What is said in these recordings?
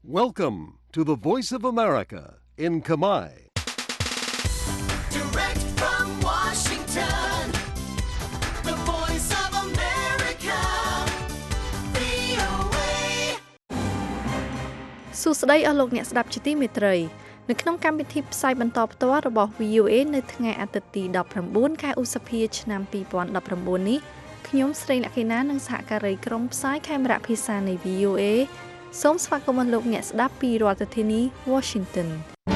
Welcome to the Voice of America in Khmer. Direct from Washington, the Voice of America, VOA. សួស្តីអស់លោកអ្នកស្ដាប់ជាទីមេត្រីនៅក្នុងកម្មវិធីផ្សាយបន្តផ្ទាល់របស់ VOA នៅថ្ងៃអាទិត្យទី19ខែឧសភាឆ្នាំ2019នេះខ្ញុំស្រីលក្ខិណានិងសហការីក្រុមផ្សាយខេមរៈភាសានៃ VOA សូមស្វាគមន៍លោកអ្នកស្ដាប់ពីរដ្ឋធានី Washington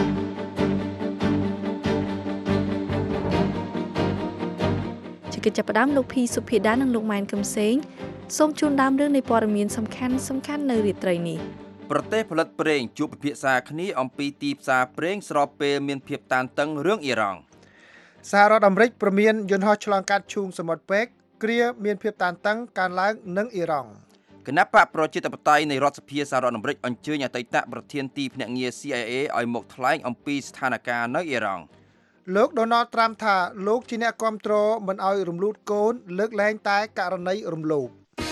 ជាកិច្ចចាប់ផ្ដើមលោកភីសុភាដានិងលោកម៉ែនកឹមសេងសូមជូនដើមរឿងនៃព័ត៌មានសំខាន់នៅរាត្រីនេះប្រទេសផលិតប្រេងជួបពិភាក្សាគ្នាអំពីទីផ្សារប្រេងស្របពេលមានភាពតានតឹងរឿងអ៊ីរ៉ង់សហរដ្ឋអាមេរិកព្រមានយន្តហោះឆ្លងកាត់ឈូងសមុទ្រពេកគ្រាមានភាពតានតឹងកើនឡើងនឹងអ៊ីរ៉ង់គណៈបកប្រជាធិបតេយ្យនៃរដ្ឋសភាសហរដ្ឋអាមេរិកអញ្ជើញអតីតប្រធានទីភ្នាក់ងារ CIA ឲ្យមកថ្លែងអំពីស្ថានភាពនៅអ៊ីរ៉ង់លោក Donald Trump ថាលោកជាអ្នកគាំទ្រមិនឲ្យរំលូតកូនលើកលែងតែករណីរំលោភ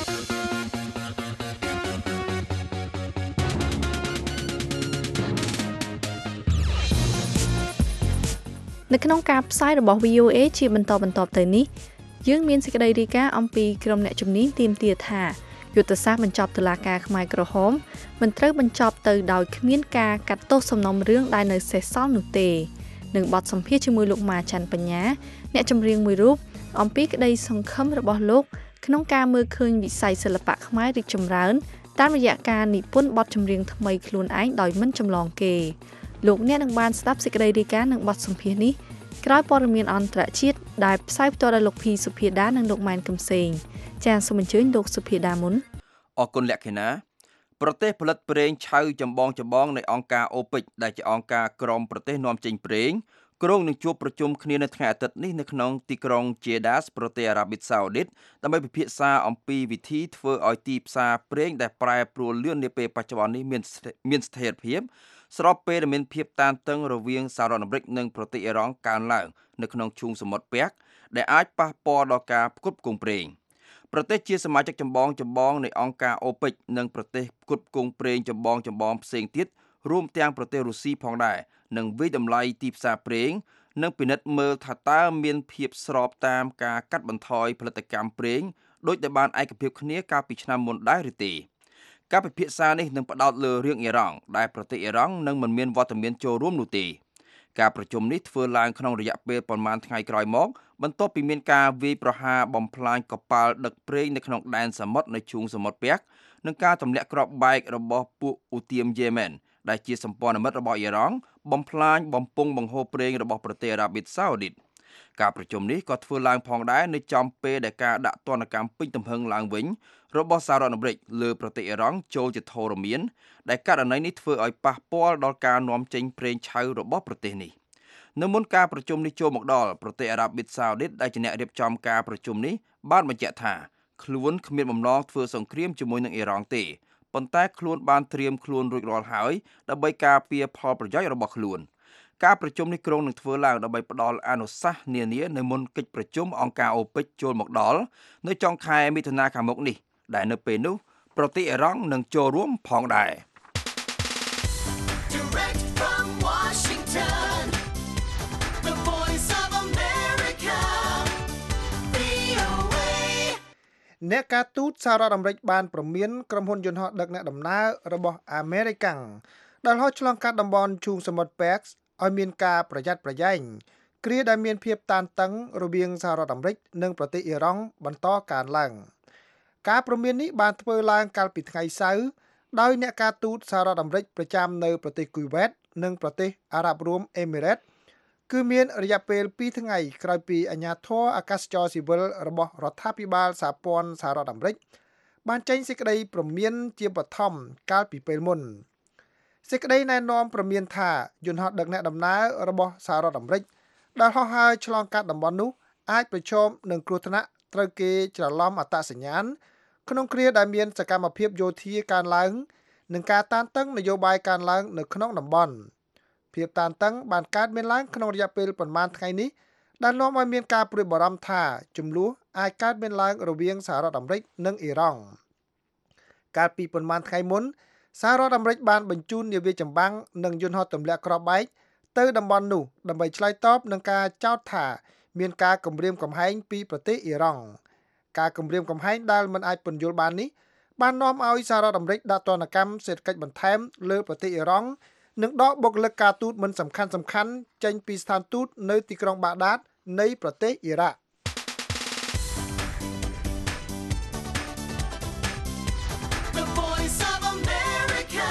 នៅក្នុងការផ្សាយរបស់ VOA ជាបន្តទៅនេះយើងមានសេចក្តីរាយការណ៍អំពីក្រុមអ្នកជំនាញទាមទារថាយុទ្ធសាស្ត្របញ្ចប់តុលាការខ្មែរក្រហមមិនត្រូវបញ្ចប់ទៅដោយគ្មានការកាត់ទោសសំណុំរឿងដែលនៅសេសសល់នោះទេនឹងបទសម្ភាសន៍ជាមួយលោកម៉ាច័ន្ទបញ្ញាអ្នកចម្រៀងមួយរូបអំពីក្តីសង្ឃឹមរបស់លោកក្នុងការមើលឃើញវិស័យសិល្បៈខ្មែររីកចម្រើនតាមរយៈការនិពន្ធបទចម្រៀងថ្មីខ្លួនឯងដោយមិនចម្លងគេលោកអ្នកនឹងបានស្ដាប់សេចក្តីរាយការណ៍និងបទសម្ភាសន៍នេះក្រោយព័ត៌មានអន្តរជាតិដែលផ្សាយផ្ទាល់ដោយលោកភីសុភាដានិងលោកម៉ែនកឹមសេងចាសសូមអញ្ជើញលោកសុភាដាមុនអរគុណលក្ខិណាប្រទេសផលិតប្រេងឆៅចម្បងនៃអង្គការ OPEC ដែលជាអង្គការក្រុមប្រទេសនាំចេញប្រេងក្រុងនឹងជួបប្រជុំគ្នានៅថ្ងៃអាទិត្យនេះនៅក្នុងទីក្រុង Jeddah ប្រទេសអារ៉ាប៊ីសាអូឌីតដើម្បីពិភាក្សាអំពីវិធីធ្វើឲ្យទីផ្សារប្រេងដែលប្រែប្រួលលឿននាពេលបច្ចុប្បន្ននេះមានស្ថិរភាពស្របពេលដែលមានភាពតានតឹងរវាងសហរដ្ឋអាមេរិកនិងប្រទេសអ៊ីរ៉ង់កើនឡើងនៅក្នុងឈូងសមុទ្រពាក់ដែលអាចប៉ះពាល់ដល់ការផ្គត់ផ្គង់ប្រេងប្រទេសជាសមាជិកចម្បងនៃអង្គការ OPEC និងប្រទេសផ្គត់ផ្គង់ប្រេងចម្បងផ្សេងទៀតរួមទាំងប្រទេសរុស្ស៊ីផងដែរនឹងវិយតម្លៃទីផ្សារប្រេងនិងពិនិត្យមើលថាតើមានភាពស្របតាមការកាត់បន្ថយផលិតកម្មប្រេងដោយដែលបានឯកភាពគ្នាកាលពីឆ្នាំមុនដែរឬទេការពិភាក្សានេះនឹងផ្ដោតលើរឿងអ៊ីរ៉ង់ដែលប្រទេសអ៊ីរ៉ង់នឹងមិនមានវត្តមានចូលរួមនោះទេការប្រជុំនេះធ្វើឡើងក្នុងរយៈពេលប្រមាណថ្ងៃក្រោយមកបន្ទាប់ពីមានការវាយប្រហារបំផ្លាញកប៉ាល់ដឹកប្រេងនៅក្នុងដែនសមុទ្រនៅឈូងសមុទ្រពាក់និងការទម្លាក់គ្រាប់បែករបស់ពួកឧទាមយេម៉ែនដែលជាសម្ព័ន្ធមិត្តរបស់អ៊ីរ៉ង់បំផ្លាញបំពង់បង្ហូរប្រេងរបស់ប្រទេសអារ៉ាប៊ីសាអូឌីតការប្រជុំនេះក៏ធ្វើឡើងផងដែរនៅចំពេលដែលការដាក់ទណ្ឌកម្មពេញទំហឹងឡើងវិញរបស់សហរដ្ឋអាមេរិកលើប្រទេសអ៊ីរ៉ង់ចូលជាធរមានដែលករណីនេះធ្វើឲ្យប៉ះពាល់ដល់ការនាំចេញប្រេងឆៅរបស់ប្រទេសនេះនៅមុនការប្រជុំនេះចូលមកដល់ប្រទេសអារ៉ាប៊ីសាអូឌីតដែលជាអ្នករៀបចំការប្រជុំនេះបានបញ្ជាក់ថាខ្លួនគ្មានបំណងធ្វើសង្គ្រាមជាមួយនឹងអ៊ីរ៉ង់ទេប៉ុន្តែខ្លួនបានត្រៀមខ្លួនរួចរាល់ហើយដើម្បីការពារផលប្រយោជន៍របស់ខ្លួនការប្រជុំនេះក្រុងនឹងធ្វើឡើងដើម្បីផ្ដល់អនុសាសន៍នានានៅមុនកិច្ចប្រជុំអង្គការ OPEC ចូលមកដល់នៅចុងខែមិថុនាខាងមុខនេះដែលនៅពេលនោះប្រទេសអ៊ីរ៉ង់នឹងចូលរួមផងដែរ Direct from Washington, the Voice of America, VOA. អ្នកការទូតសហរដ្ឋអាមេរិកបានព្រមានក្រុមហ៊ុនយន្តហោះដឹកអ្នកដំណើររបស់អាមេរិកាំងដែលហោះឆ្លងកាត់តំបន់ឈូងសមុទ្រពេកឲ្យមានការប្រយ័ត្នប្រយែងគ្រាដែលមានភាពតានតឹងរវាងសហរដ្ឋអាមេរិកនិងប្រទេសអ៊ីរ៉ង់បន្តកើនឡើងការព្រមាននេះបានធ្វើឡើងកាលពីថ្ងៃសៅរ៍ដោយអ្នកការទូតសហរដ្ឋអាមេរិកប្រចាំនៅប្រទេសគូវេតនិងប្រទេសអារ៉ាប់រួមអេមីរ៉េតគឺមានរយៈពេល2ថ្ងៃក្រោយពីអាជ្ញាធរអាកាសចរស៊ីវិលរបស់រដ្ឋាភិបាលសហព័ន្ធសហរដ្ឋអាមេរិកបានចេញសេចក្តីព្រមានជាបឋមកាលពីពេលមុនសេចក្តីណែនាំព្រមានថាយន្តហោះដឹកអ្នកដំណើររបស់សហរដ្ឋអាមេរិកដែលហោះហើរឆ្លងកាត់តំបន់នោះអាចប្រឈមនឹងគ្រោះថ្នាក់ត្រូវគេច្រឡំអត្តសញ្ញាណក្នុងគ្រាដែលមានសកម្មភាពយោធាកើនឡើងនិងការតានតឹងនយោបាយកើនឡើងនៅក្នុងតំបន់ភាពតានតឹងបានកើតមានឡើងក្នុងរយៈពេលប្រមាណថ្ងៃនេះដែលនាំឲ្យមានការព្រួយបារម្ភថាចំនួនអាចកើតមានឡើងរវាងសហរដ្ឋអាមេរិកនិងអ៊ីរ៉ង់កាលពីប្រមាណថ្ងៃមុនសហរដ្ឋអាមេរិកបានបញ្ជូននាវាចម្បាំងនិងយន្តហោះទម្លាក់គ្រាប់បែកទៅតំបន់នោះដើម្បីឆ្លើយតបនឹងការចោទថាមានការគំរាមកំហែងពីប្រទេសអ៊ីរ៉ង់ការគំរាមកំហែងដែលមិនអាចពន្យល់បាននេះបាននាំឲ្យសហរដ្ឋអាមេរិកដាក់ទណ្ឌកម្មសេដ្ឋកិច្ចបន្ថែមលើប្រទេសអ៊ីរ៉ង់និងដកបុគ្គលិកការទូតមិនសំខាន់ចេញពីស្ថានទូតនៅទីក្រុងបាដាតនៃប្រទេសអ៊ីរ៉ាក់ The voice of America.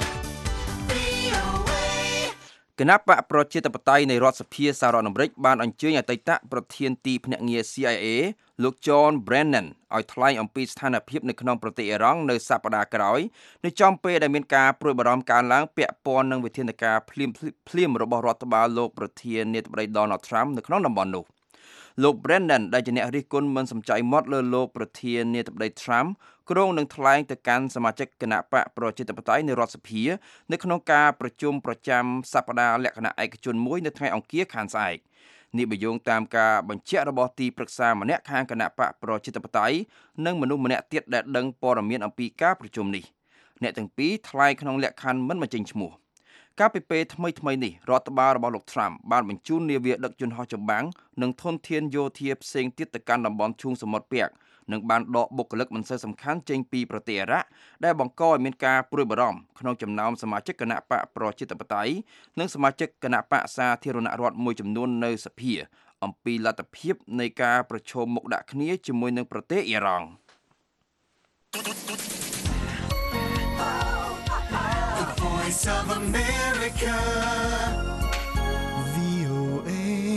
VOA. គណៈបកប្រជាធិបតេយ្យនៃរដ្ឋសភាសហរដ្ឋអាមេរិកបានអញ្ជើញអតីតប្រធានទីភ្នាក់ងារ CIA លោក John Brennan ឲ្យថ្លែងអំពីស្ថានភាពនៅក្នុងប្រទេសអ៊ីរ៉ង់នៅសប្តាហ៍ក្រោយនៅចំពេលដែលមានការព្រួយបារម្ភកើនឡើងពាក់ព័ន្ធនឹងវិធានការភ្លាមរបស់រដ្ឋបាលលោកប្រធានាធិបតី Donald Trump នៅក្នុងតំបន់នោះលោក Brennan ដែលជាអ្នករិះគន់មិនសំចៃមាត់លើលោកប្រធានាធិបតី Trump គ្រងនឹងថ្លែងទៅកាន់សមាជិកគណៈបកប្រជាធិបតេយ្យនៃរដ្ឋសភានៅក្នុងការប្រជុំប្រចាំសប្តាហ៍លក្ខណៈឯកជនមួយនៅថ្ងៃអង្គារខាងស្អែកនេះបញ្យងតាមការបញ្ជាក់របស់ទីប្រឹក្សាម្នាក់ខាងគណៈបកប្រជាធិបតេយ្យនិងមនុស្សម្នាក់ទៀតដែលដឹងព័ត៌មានអំពីការប្រជុំនេះអ្នកទាំងពីរថ្លែងក្នុងលក្ខខណ្ឌមិនបញ្ចេញឈ្មោះកាលពីពេលថ្មីនេះរដ្ឋបាលរបស់លោក Trump បានបញ្ជូននាវាដឹកយន្តហោះចម្បាំងនិងធនធានយោធាផ្សេងទៀតទៅកាន់តំបន់ឈូងសមុទ្រពាក់និងបានដកបុគ្គលិកមិនសូវសំខាន់ចេញពីប្រទេសអ៊ីរ៉ាក់ដែលបង្កឲ្យមានការព្រួយបារម្ភក្នុងចំណោមសមាជិកគណៈបកប្រជាធិបតេយ្យនិងសមាជិកគណៈបកសាធារណរដ្ឋមួយចំនួននៅសភាអំពីលទ្ធភាពនៃការប្រឈមមុខដាក់គ្នាជាមួយនឹងប្រទេសអ៊ីរ៉ង់ The voice of America. VOA.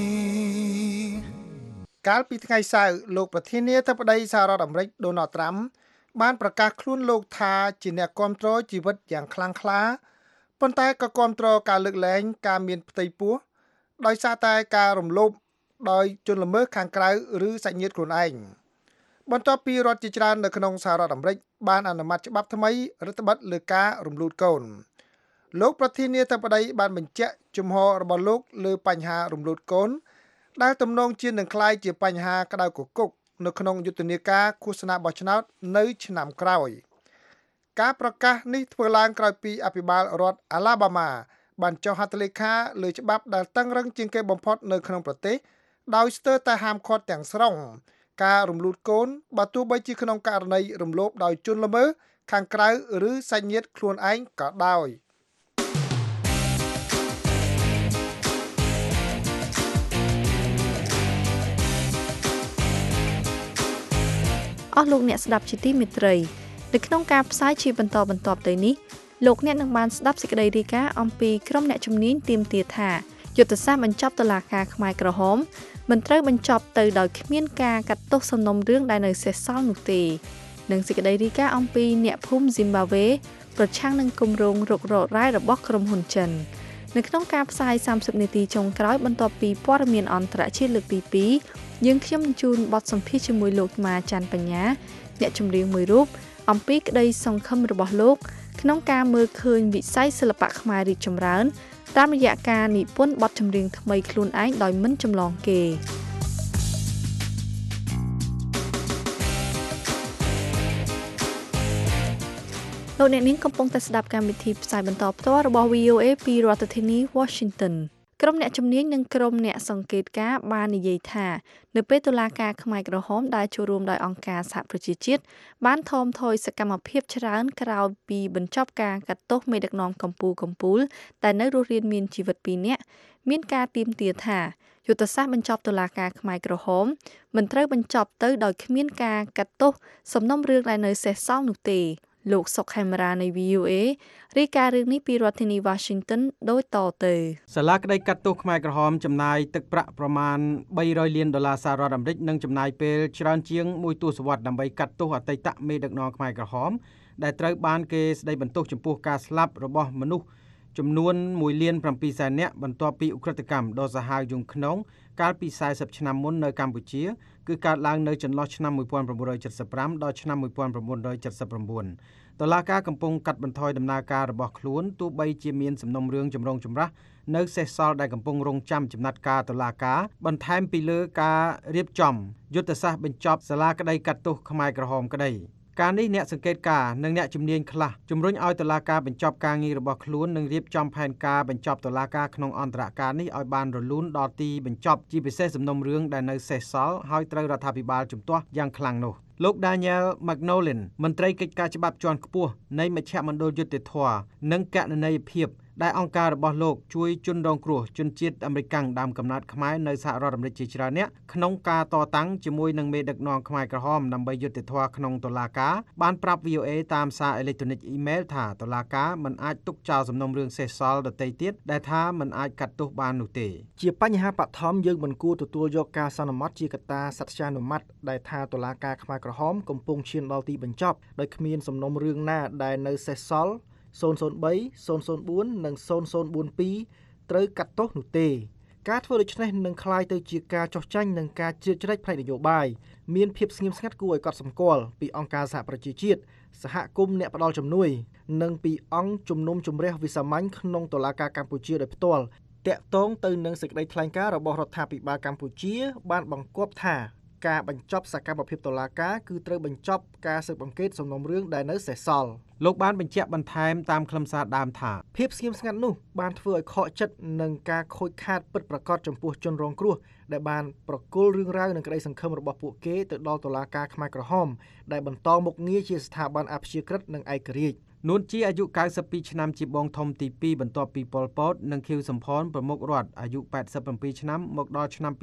កាលពីថ្ងៃសៅរ៍លោកប្រធានាធិបតីសហរដ្ឋអាមេរិក Donald Trump បានប្រកាសខ្លួនលោកថាជាអ្នកគាំទ្រជីវិតយ៉ាងខ្លាំងក្លាប៉ុន្តែក៏គាំទ្រការលើកលែងការមានផ្ទៃពោះដោយសារតែការរំលោភដោយជនល្មើសខាងក្រៅឬសាច់ញាតិខ្លួនឯងបន្ទាប់ពីរដ្ឋជាច្រើននៅក្នុងសហរដ្ឋអាមេរិកបានអនុម័តច្បាប់ថ្មីរដ្ឋបတ်លើការរំលូតកូនលោកប្រធានាធិបតីបានបញ្ជាក់ជំហររបស់លោកលើបញ្ហារំលូតកូនដែលទំនងជានឹងក្លាយជាបញ្ហាក្តៅគគុកនៅក្នុងយុទ្ធនាការឃោសនាបោះឆ្នោតនៅឆ្នាំក្រោយការប្រកាសនេះធ្វើឡើងក្រោយពីអភិបាលរដ្ឋ Alabama បានចុះហត្ថលេខាលើច្បាប់ដែលតឹងរឹងជាងគេបំផុតនៅក្នុងប្រទេសដោយស្ទើរតែហាមឃាត់ទាំងស្រុងការរំលូតកូនបើទោះបីជាក្នុងករណីរំលោភដោយជនល្មើសខាងក្រៅឬសាច់ញាតិខ្លួនឯងក៏ដោយអស់លោកអ្នកស្ដាប់ជាទីមេត្រីនៅក្នុងការផ្សាយជាបន្តបន្ទាប់ទៅនេះលោកអ្នកនឹងបានស្ដាប់សេចក្តីរាយការណ៍អំពីក្រុមអ្នកជំនាញទាមទារថាយុទ្ធសាស្ត្របញ្ចប់តុលាការខ្មែរក្រហមមិនត្រូវបញ្ចប់ទៅដោយគ្មានការកាត់ទោសសំណុំរឿងដែលនៅសេសសល់នោះទេនិងសេចក្តីរាយការណ៍អំពីអ្នកភូមិ Zimbabwe ប្រឆាំងនឹងគម្រោងរុករករ៉ែរបស់ក្រុមហ៊ុនចិននៅក្នុងការផ្សាយ30នាទីចុងក្រោយបន្ទាប់ពីព័ត៌មានអន្តរជាតិលើកទី2យើងខ្ញុំនឹងជូនបទសម្ភាសន៍ជាមួយលោកម៉ាច័ន្ទបញ្ញាអ្នកចម្រៀងមួយរូបអំពីក្តីសង្ឃឹមរបស់លោកក្នុងការមើលឃើញវិស័យសិល្បៈខ្មែររីកចម្រើនតាមរយៈការនិពន្ធបទចម្រៀងថ្មីខ្លួនឯងដោយមិនចម្លងគេលោកអ្នកនាងកំពុងតែស្ដាប់កម្មវិធីផ្សាយបន្តផ្ទាល់របស់ VOA ពីរដ្ឋធានី Washington ក្រុមអ្នកជំនាញនិងក្រុមអ្នកសង្កេតការណ៍បាននិយាយថានៅពេលតុលាការខ្មែរក្រហមដែលចូលរួមដោយអង្គការសហប្រជាជាតិបានថមថយសកម្មភាពច្រើនក្រោយពីបញ្ចប់ការកាត់ទោសមេដឹកនាំកម្ពុជាតែនៅរស់រានមានជីវិត2នាក់មានការទាមទារថាយុទ្ធសាស្ត្របញ្ចប់តុលាការខ្មែរក្រហមមិនត្រូវបញ្ចប់ទៅដោយគ្មានការកាត់ទោសសំណុំរឿងដែលនៅសេសសល់នោះទេលោកសុកខេមរានៃ VOA រាយការណ៍រឿងនេះពីរដ្ឋធានី Washington ដូចតទៅសាលាក្តីកាត់ទោសខ្មែរក្រហមចំណាយទឹកប្រាក់ប្រមាណ$300លានសហរដ្ឋអាមេរិកនិងចំណាយពេលច្រើនជាង1ទសវត្សរ៍ដើម្បីកាត់ទោសអតីតមេដឹកនាំខ្មែរក្រហមដែលត្រូវបានគេស្តីបន្ទោសចំពោះការស្លាប់របស់មនុស្សចំនួន1.7 លាននាក់បន្ទាប់ពីឧក្រិដ្ឋកម្មដ៏សាហាវយង់ឃ្នងកាលពី40ឆ្នាំមុននៅកម្ពុជាគឺកើតឡើងនៅចន្លោះឆ្នាំ1975ដល់ឆ្នាំ1979តុលាការកំពុងកាត់បន្ថយដំណើរការរបស់ខ្លួនទោះបីជាមានសំណុំរឿងចម្រូងចម្រាសនៅសេសសល់ដែលកំពុងរងចាំចំណាត់ការតុលាការបន្ថែមពីលើការរៀបចំយុទ្ធសាស្ត្របញ្ចប់សាលាក្តីកាត់ទោសខ្មែរក្រហមក្តីការនេះអ្នកសង្កេតការណ៍និងអ្នកជំនាញខ្លះជំរុញឲ្យតុលាការបញ្ចប់ការងាររបស់ខ្លួននិងរៀបចំផែនការបញ្ចប់តុលាការក្នុងអន្តរការនេះឲ្យបានរលូនដល់ទីបញ្ចប់ជាពិសេសសំណុំរឿងដែលនៅសេសសល់ហើយត្រូវរដ្ឋាភិបាលជំទាស់យ៉ាងខ្លាំងនោះលោក Daniel McNolin មន្ត្រីកិច្ចការច្បាប់ជាន់ខ្ពស់នៃមជ្ឈមណ្ឌលយុត្តិធម៌និងគណនេយ្យភាពដែលអង្គការរបស់លោកជួយជនរងគ្រោះជនជាតិអាមេរិកដើមកំណើតខ្មែរនៅសហរដ្ឋអាមេរិកជាច្រើនអ្នកក្នុងការតតាំងជាមួយនឹងមេដឹកនាំខ្មែរក្រហមដើម្បីយុត្តិធម៌ក្នុងតុលាការបានប្រាប់ VOA តាមសារអេឡិចត្រូនិកអ៊ីមែលថាតុលាការមិនអាចទុកចោលសំណុំរឿងសេសសល់ដទៃទៀតដែលថាមិនអាចកាត់ទោសបាននោះទេជាបញ្ហាបឋមយើងមិនគួរទទួលយកការសន្មត់ជាកត្តាសត្យានុម័តដែលថាតុលាការខ្មែរក្រហមកំពុងឈានដល់ទីបញ្ចប់ដោយគ្មានសំណុំរឿងណាដែលនៅសេសសល់003 004 និង 0042 ត្រូវកាត់ទោសនោះទេការធ្វើដូច្នេះនឹងคล้ายទៅជាការចោះចាញ់និងការជ្រៀតជ្រែកផ្នែកនយោបាយមានភាពស្ងៀមស្ងាត់គួរឲ្យកត់សម្គាល់ពីអង្គការសហប្រជាជាតិសហគមន៍អ្នកផ្ដល់ជំនួយនិងពីអង្គជំនុំជម្រះវិសាមញ្ញក្នុងតុលាការកម្ពុជាដោយផ្ទាល់តាក់ទងទៅនឹងសេចក្តីថ្លែងការណ៍របស់រដ្ឋាភិបាលកម្ពុជាបានបង្គាប់ថាការបញ្ចប់សកម្មភាពតុលាការគឺត្រូវបញ្ចប់ការស៊ើបអង្កេតសំណុំរឿងដែលនៅសេសសល់លោកបានបញ្ជាក់បន្ថែមតាមខ្លឹមសារដើមថាភាពស្ងៀមស្ងាត់នោះបានធ្វើឲ្យខកចិត្តនឹងការខូចខាតពិតប្រាកដចំពោះជនរងគ្រោះដែលបានប្រគល់រឿងរ៉ាវនិងក្តីសង្ឃឹមរបស់ពួកគេទៅដល់តុលាការខ្មែរក្រហមដែលបន្តមុខងារជាស្ថាប័នអព្យាក្រឹតនិងឯករាជ្យនួនជាអាយុ92ឆ្នាំជាបងធំទី2បន្ទាប់ពីប៉ុល ពត និងខៀវសំផនប្រមុខរដ្ឋអាយុ87ឆ្នាំមកដល់ឆ្នាំ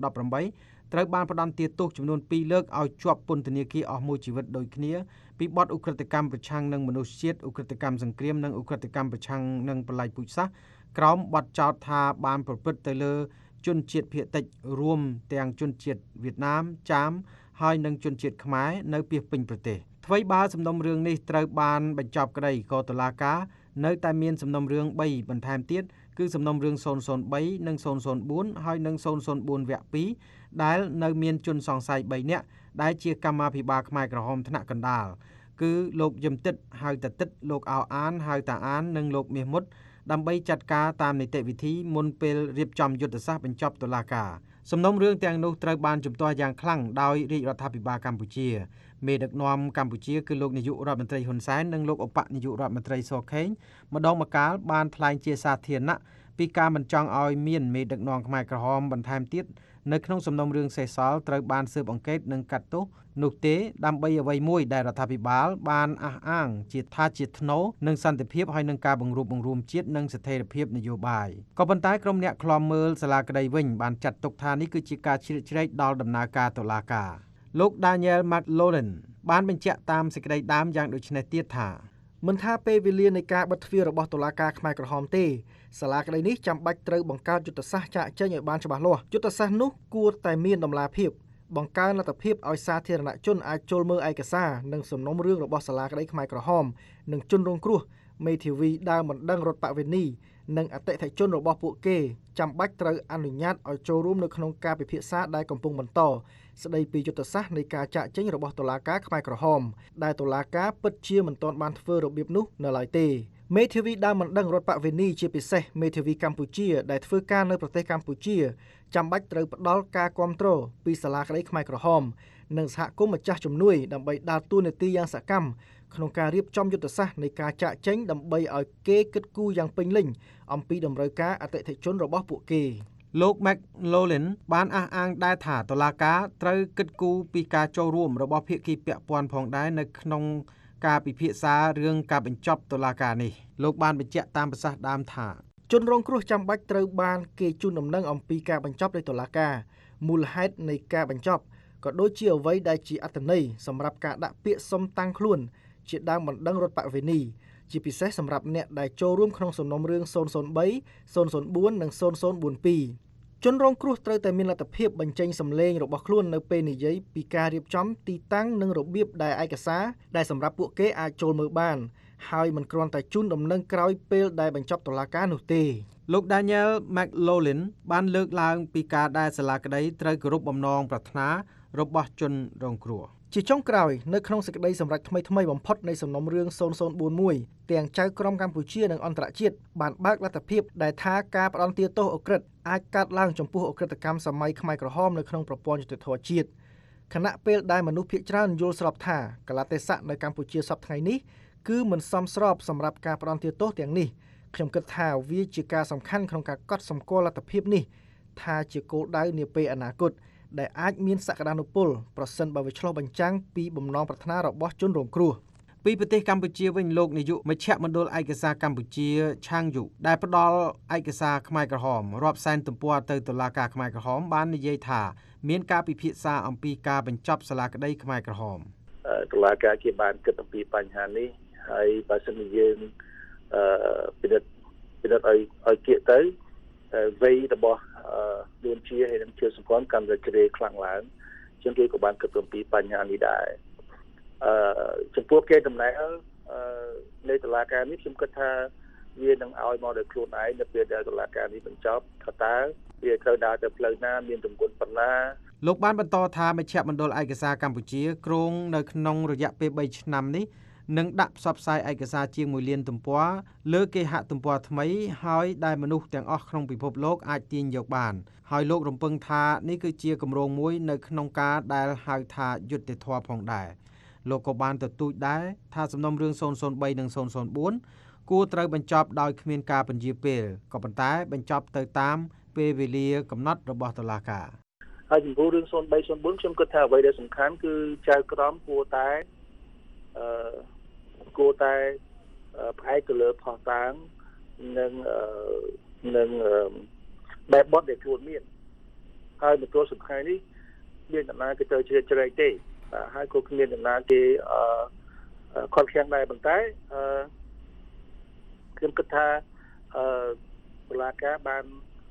2018ត្រូវបានផ្តន្ទាទោសចំនួន2លើកឲ្យជាប់ពន្ធនាគារអស់មួយជីវិតដូចគ្នាពីបទឧក្រិដ្ឋកម្មប្រឆាំងនឹងមនុស្សជាតិឧក្រិដ្ឋកម្មសង្គ្រាមនិងឧក្រិដ្ឋកម្មប្រឆាំងនឹងបល្ល័ង្កពូជសាសន៍ក្រោមបទចោទថាបានប្រព្រឹត្តទៅលើជនជាតិភាគតិចរួមទាំងជនជាតិវៀតណាមចាមហើយនិងជនជាតិខ្មែរនៅពាសពេញប្រទេសថ្មីបើសំណុំរឿងនេះត្រូវបានបញ្ចប់ក្តីក៏តុលាការនៅតែមានសំណុំរឿង3បន្ថែមទៀតគឺសំណុំរឿង003និង004ហើយនិង004វគ្គ2ដែលនៅមានជនសង្ស័យ3នាក់ដែលជាកម្មាភិបាលខ្មែរក្រហមថ្នាក់កណ្ដាលគឺលោកយឹមទិតហៅតាទិតលោកអោអានហៅតាអាននិងលោកមាសមុតដើម្បីចាត់ការតាមនីតិវិធីមុនពេលរៀបចំយុទ្ធសាស្ត្របញ្ចប់តុលាការសំណុំរឿងទាំងនោះត្រូវបានជំទាស់យ៉ាងខ្លាំងដោយរាជរដ្ឋាភិបាលកម្ពុជាមេដឹកនាំកម្ពុជាគឺលោកនាយករដ្ឋមន្ត្រីហ៊ុនសែននិងលោកឧបនាយករដ្ឋមន្ត្រីសខេងម្ដងម្កាលបានថ្លែងជាសាធារណៈពីការមិនចង់ឲ្យមានមេដឹកនាំខ្មែរក្រហមបន្ថែមទៀតនៅក្នុងសំណុំរឿងសេសសល់ត្រូវបានស៊ើបអង្កេតនិងកាត់ទោសនោះទេដើម្បីអ្វីមួយដែលរដ្ឋាភិបាលបានអះអាងជាថាជាថ្នូរនិងសន្តិភាពហើយនឹងការបង្រួបបង្រួមជាតិនិងស្ថិរភាពនយោបាយក៏ប៉ុន្តែក្រុមអ្នកឃ្លាំមើលសាលាក្តីវិញបានចាត់ទុកថានេះគឺជាការជ្រៀតជ្រែកដល់ដំណើរការតុលាការលោក Daniel McLaurin បានបញ្ជាក់តាមសេចក្តីដើមយ៉ាងដូចនេះទៀតថាមិនថាពេលវេលានៃការបិទទ្វាររបស់តុលាការខ្មែរក្រហមទេសាលាក្តីនេះចាំបាច់ត្រូវបង្កើតយុទ្ធសាស្ត្រចាក់ចេញឲ្យបានច្បាស់លាស់យុទ្ធសាស្ត្រនោះគួរតែមានតម្លាភាពបង្កើនលទ្ធភាពឲ្យសាធារណជនអាចចូលមើលឯកសារនិងសំណុំរឿងរបស់សាលាក្តីខ្មែរក្រហមនិងជនរងគ្រោះមេធាវីដើមបណ្ដឹងរដ្ឋបវេនីនិងអតិថិជនរបស់ពួកគេចាំបាច់ត្រូវអនុញ្ញាតឲ្យចូលរួមនៅក្នុងការពិភាក្សាដែលកំពុងបន្តស្ដីពីយុទ្ធសាស្ត្រនៃការចាក់ចេញរបស់តុលាការខ្មែរក្រហមដែលតុលាការពិតជាមិនទាន់បានធ្វើរបៀបនោះនៅឡើយទេមេធាវីដើមបណ្ដឹងរដ្ឋបវេនីជាពិសេសមេធាវីកម្ពុជាដែលធ្វើការនៅប្រទេសកម្ពុជាចាំបាច់ត្រូវផ្ដល់ការគាំទ្រពីសាលាក្តីខ្មែរក្រហមនិងសហគមន៍ម្ចាស់ជំនួយដើម្បីដើរតួនាទីយ៉ាងសកម្មក្នុងការរៀបចំយុទ្ធសាស្ត្រនៃការចាក់ចេញដើម្បីឲ្យគេគិតគូរយ៉ាងពេញលេញអំពីតម្រូវការអតិថិជនរបស់ពួកគេលោក McLaurin បានអះអាងដែរថាតុលាការត្រូវគិតគូរពីការចូលរួមរបស់ភាគីពាក់ព័ន្ធផងដែរនៅក្នុងការពិភាក្សារឿងការបញ្ចប់តុលាការនេះលោកបានបញ្ជាក់តាមប្រសាសន៍ដើមថាជនរងគ្រោះចាំបាច់ត្រូវបានគេជូនដំណឹងអំពីការបញ្ចប់នៃតុលាការមូលហេតុនៃការបញ្ចប់ក៏ដូចជាអ្វីដែលជាអត្ថន័យសម្រាប់ការដាក់ពាក្យសុំតាំងខ្លួនជាដើមបណ្ដឹងរដ្ឋបវេនីជាពិសេសសម្រាប់អ្នកដែលចូលរួមក្នុងសំណុំរឿង003 004 និង 0042ជនរងគ្រោះត្រូវតែមានលទ្ធភាពបញ្ចេញសម្លេងរបស់ខ្លួននៅពេលនិយាយពីការរៀបចំទីតាំងនិងរបៀបដែលឯកសារដែលសម្រាប់ពួកគេអាចចូលមើលបានហើយមិនគ្រាន់តែជូនដំណឹងក្រោយពេលដែលបញ្ចប់តុលាការនោះទេលោក Daniel McLaurin បានលើកឡើងពីការដែលសាលាក្តីត្រូវគោរពបំណងប្រាថ្នារបស់ជនរងគ្រោះជាចុងក្រោយនៅក្នុងសេចក្តីសម្រេចថ្មីបំផុតនៃសំណុំរឿង0041ទាំងចៅក្រមកម្ពុជានិងអន្តរជាតិបានបើកលទ្ធភាពដែលថាការផ្ដន្ទាទោសឧក្រិដ្ឋអាចកើតឡើងចំពោះឧក្រិដ្ឋកម្មសម័យខ្មែរក្រហមនៅក្នុងប្រព័ន្ធយុត្តិធម៌ជាតិខណៈពេលដែលមនុស្សភាគច្រើនយល់ស្របថាកលៈទេសៈនៅកម្ពុជាសប្តាហ៍ថ្ងៃនេះគឺមិនសមស្របសម្រាប់ការផ្ដន្ទាទោសទាំងនេះខ្ញុំគិតថាវាជាការសំខាន់ក្នុងការកត់សម្គាល់លទ្ធភាពនេះថាជាគោលដៅនាពេលអនាគតដែលអាចមានសក្តានុពលប្រសិនបើវាឆ្លុះបញ្ចាំងពីបំណងប្រាថ្នារបស់ជនរងគ្រោះពីប្រទេសកម្ពុជាវិញលោកនាយកមជ្ឈមណ្ឌលឯកសារកម្ពុជាឆាងយុដែលផ្ដល់ឯកសារខ្មែរក្រហមរាប់សែនទំព័រទៅតុលាការខ្មែរក្រហមបាននិយាយថាមានការពិភាក្សាអំពីការបញ្ចប់សាលាក្តីខ្មែរក្រហមតុលាការគេបានគិតអំពីបញ្ហានេះហើយបើសិនជាយើងពិនិត្យឲ្យគៀកទៅវ័យរបស់នួនជាហើយនឹងជាសង្គមកាន់តែជ្រេខ្លាំងឡើងជាងគេក៏បានគិតអំពីបញ្ហានេះដែរចំពោះគេដំណើរនៃតុលាការនេះខ្ញុំគិតថាវានឹងឲ្យមកដោយខ្លួនឯងនៅពេលដែលតុលាការនេះបញ្ចប់ថាតើវាត្រូវដើរទៅផ្លូវណាមានទម្ងន់ប៉ុណ្ណាលោកបានបន្តថាមជ្ឈមណ្ឌលឯកសារកម្ពុជាគ្រោងនៅក្នុងរយៈពេល3ឆ្នាំនេះនឹងដាក់ផ្សព្វផ្សាយឯកសារជាង1លានទំព័រលើគេហទំព័រថ្មីហើយដែលមនុស្សទាំងអស់ក្នុងពិភពលោកអាចទាញយកបានហើយលោករំពឹងថានេះគឺជាគម្រោងមួយនៅក្នុងការដែលហៅថាយុត្តិធម៌ផងដែរលោកក៏បានទទូចដែរថាសំណុំរឿង003និង004គួរត្រូវបញ្ចប់ដោយគ្មានការពន្យាពេលក៏ប៉ុន្តែបញ្ចប់ទៅតាមពេលវេលាកំណត់របស់តុលាការហើយចំពោះរឿង003 004ខ្ញុំគិតថាអ្វីដែលសំខាន់គឺចៅក្រមគួរតែផ្អែកទៅលើផុសតាងនិងបែបបទដែលខ្លួនមានហើយមកទល់សប្តាហ៍នេះមានដំណើរគេទៅជ្រៀតជ្រែកទេហើយក៏គ្មានដំណើរគេខកខាំងដែរប៉ុន្តែខ្ញុំគិតថាតុលាការបាន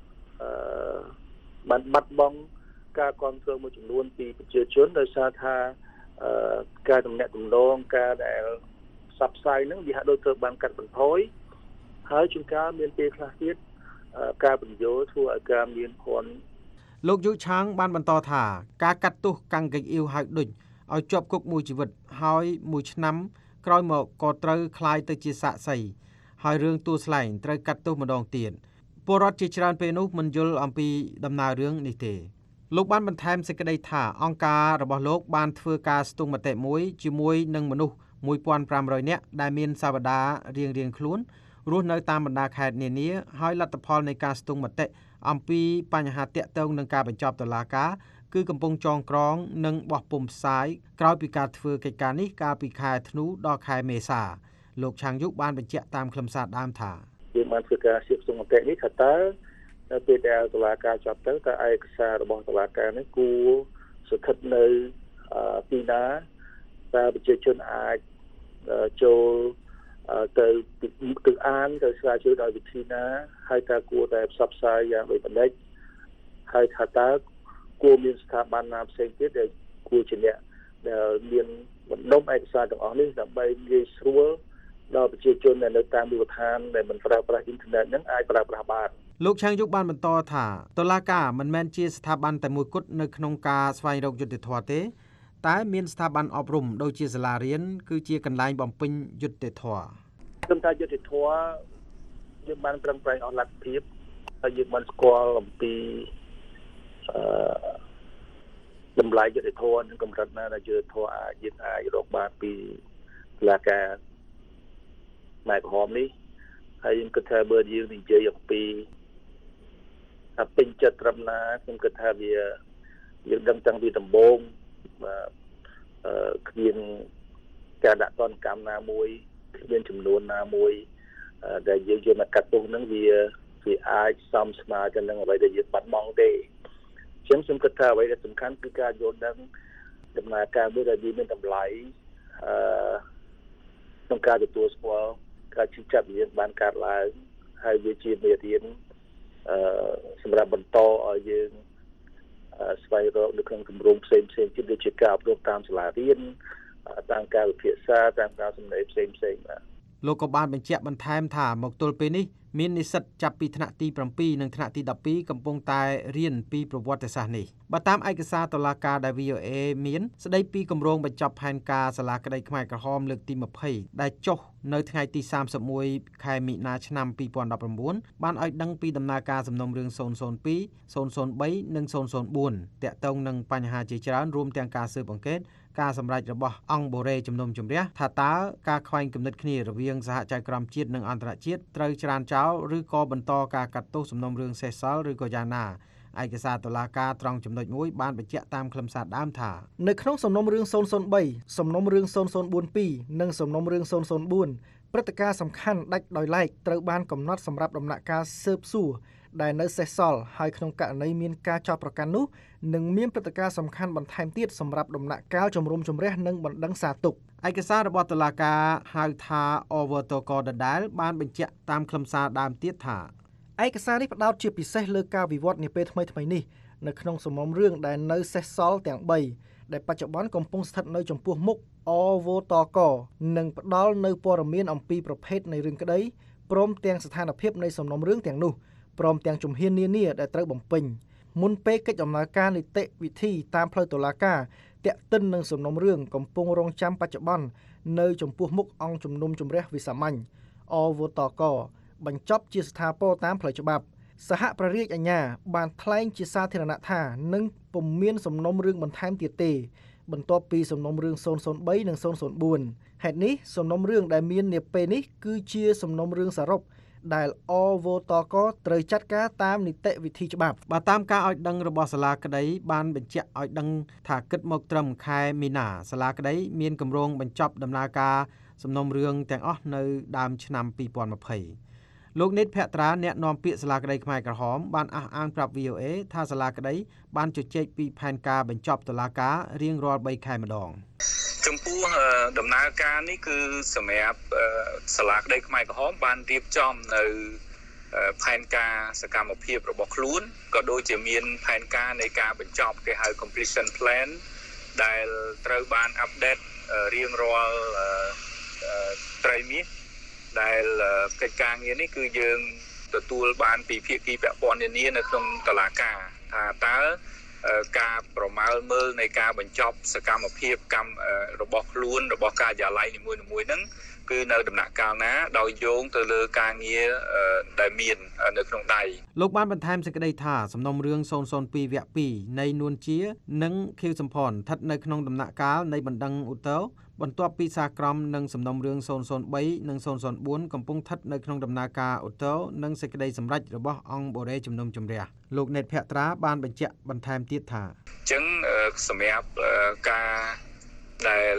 បាត់បង់ការគ្រប់គ្រងមួយចំនួនពីប្រជាជនដោយសារថាការទំនាក់ទំនងការដែលផ្សព្វផ្សាយហ្នឹងវាហាក់ដូចត្រូវបានកាត់បន្ថយហើយជួនកាលមានពេលខ្លះទៀតការបញ្យោធ្វើឲ្យការមានភ័ណ្ឌលោកយុឆាងបានបន្តថាការកាត់ទោសកាំងកេកអ៊ីវហៅដូចឲ្យជាប់គុកមួយជីវិតហើយ1ឆ្នាំក្រោយមកក៏ត្រូវคลายទៅជាសាក្សីហើយរឿងទួលស្លែងត្រូវកាត់ទោសម្ដងទៀតពលរដ្ឋជាច្រើនពេលនោះមិនយល់អំពីដំណើររឿងនេះទេលោកបានបន្ថែមសេចក្តីថាអង្គការរបស់លោកបានធ្វើការស្ទង់មតិមួយជាមួយនឹងមនុស្ស 1,500 នាក់ដែលមានសាវតារៀងៗខ្លួនរស់នៅតាមបណ្ដាខេត្តនានាហើយលទ្ធផលនៃការស្ទង់មតិអំពីបញ្ហាតាក់ទងនឹងការបញ្ចប់តុលាការគឺកំពុងចងក្រងនិងបោះពុម្ពផ្សាយក្រោយពីការធ្វើកិច្ចការនេះកាលពីខែធ្នូដល់ខែមេសាលោកឆាងយុបានបញ្ជាក់តាមខ្លឹមសារដើមថាយើងបានធ្វើការស្ទង់មតិនេះថាតើនៅពេលដែលតុលាការចប់ទៅតើឯកសាររបស់តុលាការនេះគួរស្ថិតនៅទីណាតើប្រជាជនអាចចូលទៅអានទៅស្រាវជ្រាវដោយវិធីណាហើយតើគួរតែផ្សព្វផ្សាយយ៉ាងដូចម្តេចហើយថាតើគួរមានស្ថាប័នណាផ្សេងទៀតដែលគួរជាអ្នកដែលមានបណ្ដុំឯកសារទាំងអស់នេះដើម្បីងាយស្រួលដល់ប្រជាជនដែលនៅតាមមូលដ្ឋានដែលមិនប្រើប្រាស់អ៊ីនធឺណិតហ្នឹងអាចប្រើប្រាស់បានលោកឆាងយុបានបន្តថាតុលាការមិនមែនជាស្ថាប័នតែមួយគត់នៅក្នុងការស្វែងរកយុត្តិធម៌ទេតែមានស្ថាប័នអប់រំដូចជាសាលារៀនគឺជាកន្លែងបំពេញយុត្តិធម៌ខ្ញុំថាយុត្តិធម៌យើងបានប្រឹងប្រែងអស់លទ្ធភាពហើយយើងបានស្គាល់អំពីតម្លៃយុត្តិធម៌និងកម្រិតណាដែលយុត្តិធម៌យើងអាចរកបានពីតុលាការផ្នែកក្រហមនេះហើយខ្ញុំគិតថាបើយើងនិយាយអំពីថាពេញចិត្តត្រឹមណាខ្ញុំគិតថាវាយើងដឹងតាំងពីដំបូងគ្មានការដាក់ទណ្ឌកម្មណាមួយគ្មានចំនួនណាមួយដែលយើងយកមកកាត់ទោសហ្នឹងវាអាចសមស្មើទៅនឹងអ្វីដែលយើងបាត់បង់ទេអញ្ចឹងខ្ញុំគិតថាអ្វីដែលសំខាន់គឺការយល់ដឹងដំណើរការមួយដែលមានតម្លៃក្នុងការទទួលស្គាល់ការជិះចាប់យើងបានកើតឡើងហើយវាជាមេរៀនសម្រាប់បន្តឲ្យយើងស្វែងរកនៅក្នុងគម្រោងផ្សេងៗទៀតដូចជាការអប់រំតាមសាលារៀនតាមការវិភាសាតាមការសម្ដែងផ្សេងៗបាទលោកក៏បានបញ្ជាក់បន្ថែមថាមកទល់ពេលនេះមាននិស្សិតចាប់ពីថ្នាក់ទី7និងថ្នាក់ទី12កំពុងតែរៀនពីប្រវត្តិសាស្ត្រនេះបើតាមឯកសារតុលាការដែល VOA មានស្ដីពីគម្រោងបញ្ចប់ផែនការសាលាក្តីខ្មែរក្រហមលើកទី20ដែលចុះនៅថ្ងៃទី31ខែមិនិនាឆ្នាំ2019បានឲ្យដឹងពីដំណើរការសំណុំរឿង002 003និង004ទាក់ទងនឹងបញ្ហាជាច្រើនរួមទាំងការស៊ើបអង្កេតការសម្រេចរបស់អង្គបូរេជំនុំជម្រះថាតើការខ្វែងគំនិតគ្នារវាងសហចៅក្រមជាតិនិងអន្តរជាតិត្រូវច្រានចោលឬក៏បន្តការកាត់ទោសសំណុំរឿងសេសសល់ឬក៏យ៉ាងណាឯកសារតុលាការត្រង់ចំណុចមួយបានបញ្ជាក់តាមខ្លឹមសារដើមថានៅក្នុងសំណុំរឿង003សំណុំរឿង0042និងសំណុំរឿង004ព្រឹត្តិការណ៍សំខាន់ដាច់ដោយឡែកត្រូវបានកំណត់សម្រាប់ដំណាក់កាលស៊ើបសួរដែលនៅសេសសល់ហើយក្នុងករណីមានការចោទប្រកាន់នោះនឹងមានព្រឹត្តិការណ៍សំខាន់បន្ថែមទៀតសម្រាប់ដំណាក់កាលជំរុំជម្រះនិងបណ្ដឹងសារទុកឯកសាររបស់តុលាការហៅថា Overtoko ដដែលបានបញ្ជាក់តាមខ្លឹមសារដើមទៀតថាឯកសារនេះផ្ដោតជាពិសេសលើការវិវត្តនាពេលថ្មីៗនេះនៅក្នុងសំណុំរឿងដែលនៅសេសសល់ទាំង3ដែលបច្ចុប្បន្នកំពុងស្ថិតនៅចំពោះមុខ Overtoko និងផ្ដល់នៅព័ត៌មានអំពីប្រភេទនៃរឿងក្តីព្រមទាំងស្ថានភាពនៃសំណុំរឿងទាំងនោះព្រមទាំងជំហាននានាដែលត្រូវបំពេញមុនពេលកិច្ចដំណើរការនីតិវិធីតាមផ្លូវតុលាការតាក់ទិននឹងសំណុំរឿងកំពុងរងចាំបច្ចុប្បន្ននៅចំពោះមុខអង្គជំនុំជម្រះវិសាមញ្ញ Overtoko បញ្ចប់ជាស្ថាពរតាមផ្លូវច្បាប់សហព្រះរាជអាជ្ញាបានថ្លែងជាសាធារណៈថានឹងពុំមានសំណុំរឿងបន្ថែមទៀតទេបន្ទាប់ពីសំណុំរឿង003និង004ហេតុនេះសំណុំរឿងដែលមាននាពេលនេះគឺជាសំណុំរឿងសរុបដែល Overtoko ត្រូវចាត់ការតាមនីតិវិធីច្បាប់បើតាមការឲ្យដឹងរបស់សាលាក្តីបានបញ្ជាក់ឲ្យដឹងថាគិតមកត្រឹមខែមីនាសាលាក្តីមានគម្រោងបញ្ចប់ដំណើរការសំណុំរឿងទាំងអស់នៅដើមឆ្នាំ2020លោកនេតភក្ត្រាអ្នកនាំពាក្យសាលាក្តីខ្មែរក្រហមបានអះអាងប្រាប់ VOA ថាសាលាក្តីបានជជែកពីផែនការបញ្ចប់តុលាការរៀងរាល់3ខែម្ដងចំពោះដំណើរការនេះគឺសម្រាប់សាលាក្តីខ្មែរក្រហមបានរៀបចំនៅផែនការសកម្មភាពរបស់ខ្លួនក៏ដូចជាមានផែនការនៃការបញ្ចប់គេហៅ completion plan ដែលត្រូវបានអាប់ដេតរៀងរាល់ត្រីមាសដែលកិច្ចការងារនេះគឺយើងទទួលបានពីភាគីពាក់ព័ន្ធនានានៅក្នុងតុលាការថាតើការប្រមាលមើលនៃការបញ្ចប់សកម្មភាពកម្មរបស់ខ្លួនរបស់ការិយាល័យនីមួយៗហ្នឹងគឺនៅដំណាក់កាលណាដោយយោងទៅលើការងារដែលមាននៅក្នុងដៃលោកបានបន្ថែមសេចក្តីថាសំណុំរឿង002វគ្គ2នៃនួនជានិងខៀវសំផនស្ថិតនៅក្នុងដំណាក់កាលនៃបណ្ដឹងឧទ្ធរណ៍បន្ទាប់ពីសាក្រមនិងសំណុំរឿង003និង004កំពុងស្ថិតនៅក្នុងដំណើរការឧទ្ធរណ៍និងសេចក្តីសម្រេចរបស់អង្គបូរេជំនុំជម្រះលោកនេតភក្ត្រាបានបញ្ជាក់បន្ថែមទៀតថាអញ្ចឹងសម្រាប់ការដែល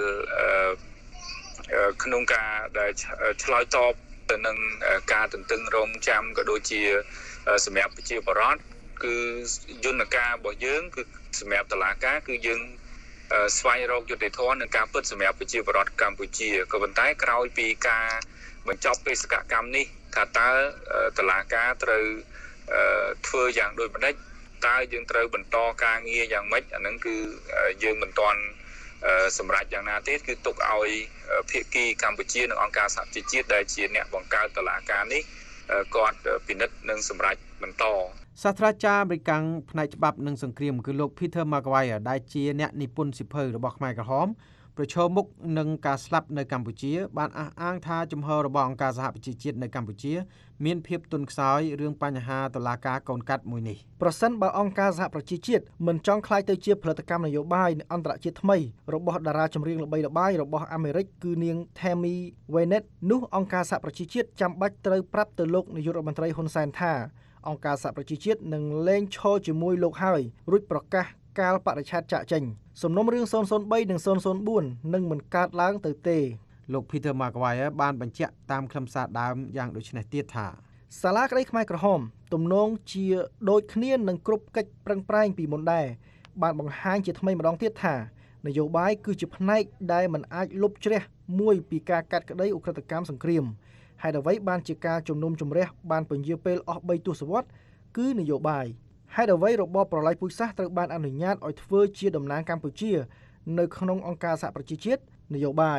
ក្នុងការដែលឆ្លើយតបទៅនឹងការទន្ទឹងរង់ចាំក៏ដូចជាសម្រាប់ប្រជាពលរដ្ឋគឺយន្តការរបស់យើងគឺសម្រាប់តុលាការគឺយើងស្វែងរកយុត្តិធម៌និងការពិតសម្រាប់ប្រជាពលរដ្ឋកម្ពុជាក៏ប៉ុន្តែក្រោយពីការបញ្ចប់បេសកកម្មនេះថាតើតុលាការត្រូវធ្វើយ៉ាងដូចម្តេចតើយើងត្រូវបន្តការងារយ៉ាងម៉េចអាហ្នឹងគឺយើងមិនទាន់សម្រាប់យ៉ាងណាទេគឺទុកឲ្យភាគីកម្ពុជានិងអង្គការសហប្រជាជាតិដែលជាអ្នកបង្កើតតុលាការនេះគាត់ពិនិត្យនិងសម្រេចបន្តសាស្ត្រាចារ្យអមេរិកផ្នែកច្បាប់និងសង្គ្រាមគឺលោក Peter Maguire ដែលជាអ្នកនិពន្ធសៀវភៅរបស់ខ្មែរក្រហមប្រឈមមុខនឹងការស្លាប់នៅកម្ពុជាបានអះអាងថាជំហររបស់អង្គការសហប្រជាជាតិនៅកម្ពុជាមានភាពទន់ខ្សោយរឿងបញ្ហាតុលាការកូនកាត់មួយនេះប្រសិនបើអង្គការសហប្រជាជាតិមិនចង់ក្លាយទៅជាផលិតកម្មនយោបាយអន្តរជាតិថ្មីរបស់តារាចម្រៀងល្បីល្បាញរបស់អាមេរិកគឺនាង Tammy Wynette នោះអង្គការសហប្រជាជាតិចាំបាច់ត្រូវប្រាប់ទៅលោកនាយករដ្ឋមន្ត្រីហ៊ុនសែនថាអង្គការសហប្រជាជាតិនឹងលែងឈរជាមួយលោកហើយរួចប្រកាសកាលបរិច្ឆេទចាក់ចេញសំណុំរឿង003និង004នឹងមិនកើតឡើងទៅទេលោក Peter Maguire បានបញ្ជាក់តាមខ្លឹមសារដើមយ៉ាងដូចនេះទៀតថាសាលាក្តីខ្មែរក្រហមទំនងជាដូចគ្នានឹងគ្រប់កិច្ចប្រឹងប្រែងពីមុនដែរបានបង្ហាញជាថ្មីម្ដងទៀតថានយោបាយគឺជាផ្នែកដែលមិនអាចលុបជ្រះមួយពីការកាត់ក្តីឧក្រិដ្ឋកម្មសង្គ្រាមហេតុអ្វីបានជាការជំនុំជម្រះបានពន្យាពេលអស់3ទសវត្សរ៍គឺនយោបាយហេតុអ្វីរបបប្រល័យពូជសាសន៍ត្រូវបានអនុញ្ញាតឲ្យធ្វើជាតំណាងកម្ពុជានៅក្នុងអង្គការសហប្រជាជាតិនយោបាយ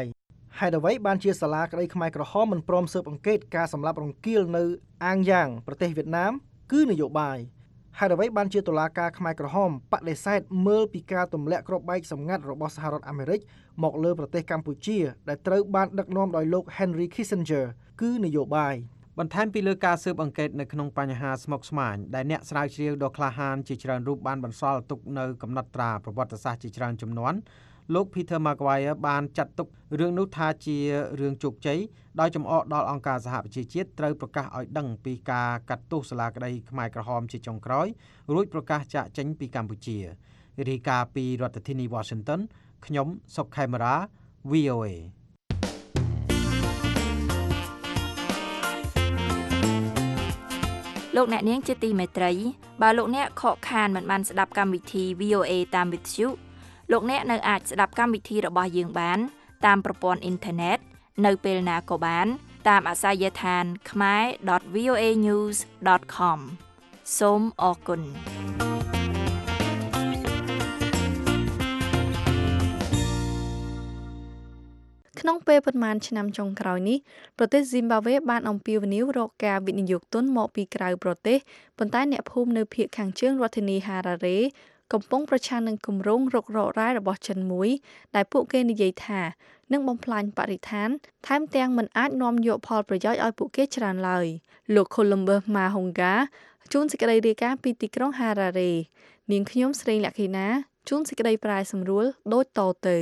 ហេតុអ្វីបានជាសាលាក្តីខ្មែរក្រហមមិនព្រមស៊ើបអង្កេតការសម្លាប់រង្គាលនៅអាងយ៉ាងប្រទេសវៀតណាមគឺនយោបាយហេតុអ្វីបានជាតុលាការខ្មែរក្រហមបដិសេធមើលពីការទម្លាក់គ្រាប់បែកសម្ងាត់របស់សហរដ្ឋអាមេរិកមកលើប្រទេសកម្ពុជាដែលត្រូវបានដឹកនាំដោយលោក Henry Kissinger គឺនយោបាយបន្ថែមពីលើការស៊ើបអង្កេតនៅក្នុងបញ្ហាស្មុគស្មាញដែលអ្នកស្រាវជ្រាវដ៏ក្លាហានជាច្រើនរូបបានបន្សល់ទុកនៅកំណត់ត្រាប្រវត្តិសាស្ត្រជាច្រើនជំនាន់លោក Peter Maguire បានចាត់ទុករឿងនោះថាជារឿងជោគជ័យដោយចំអកដល់អង្គការសហប្រជាជាតិត្រូវប្រកាសឲ្យដឹងពីការកាត់ទោសសាលាក្តីខ្មែរក្រហមជាចុងក្រោយរួចប្រកាសចាកចេញពីកម្ពុជារាយការណ៍ពីរដ្ឋធានី Washington ខ្ញុំសុកខេមរា VOA លោកអ្នកនាងជាទីមេត្រីបើលោកអ្នកខកខានមិនបានស្ដាប់កម្មវិធី VOA តាមវិទ្យុលោកអ្នកនៅអាចស្ដាប់កម្មវិធីរបស់យើងបានតាមប្រព័ន្ធអ៊ីនធឺណិតនៅពេលណាក៏បានតាមអាសយដ្ឋាន khmer.voanews.com សូមអរគុណក្នុងពេលប្រមាណឆ្នាំចុងក្រោយនេះប្រទេសស៊ីមបាវេបានអំពាវនាវរកការវិនិយោគទុនមកពីក្រៅប្រទេសប៉ុន្តែអ្នកភូមិនៅភាគខាងជើងរដ្ឋធានីហារ៉ារ៉េកំពុងប្រឆាំងនឹងគម្រោងរុករករ៉ែរបស់ចិនមួយដែលពួកគេនិយាយថានឹងបំផ្លាញបរិស្ថានថែមទាំងមិនអាចនាំយកផលប្រយោជន៍ឲ្យពួកគេច្រើនឡើយលោក Columbus Mahonga ជួនសេចក្តីរាយការណ៍ពីទីក្រុងហារ៉ារ៉េនាងខ្ញុំស្រីលក្ខិណាជួនសេចក្តីប្រាយសម្រួលដូចតទៅ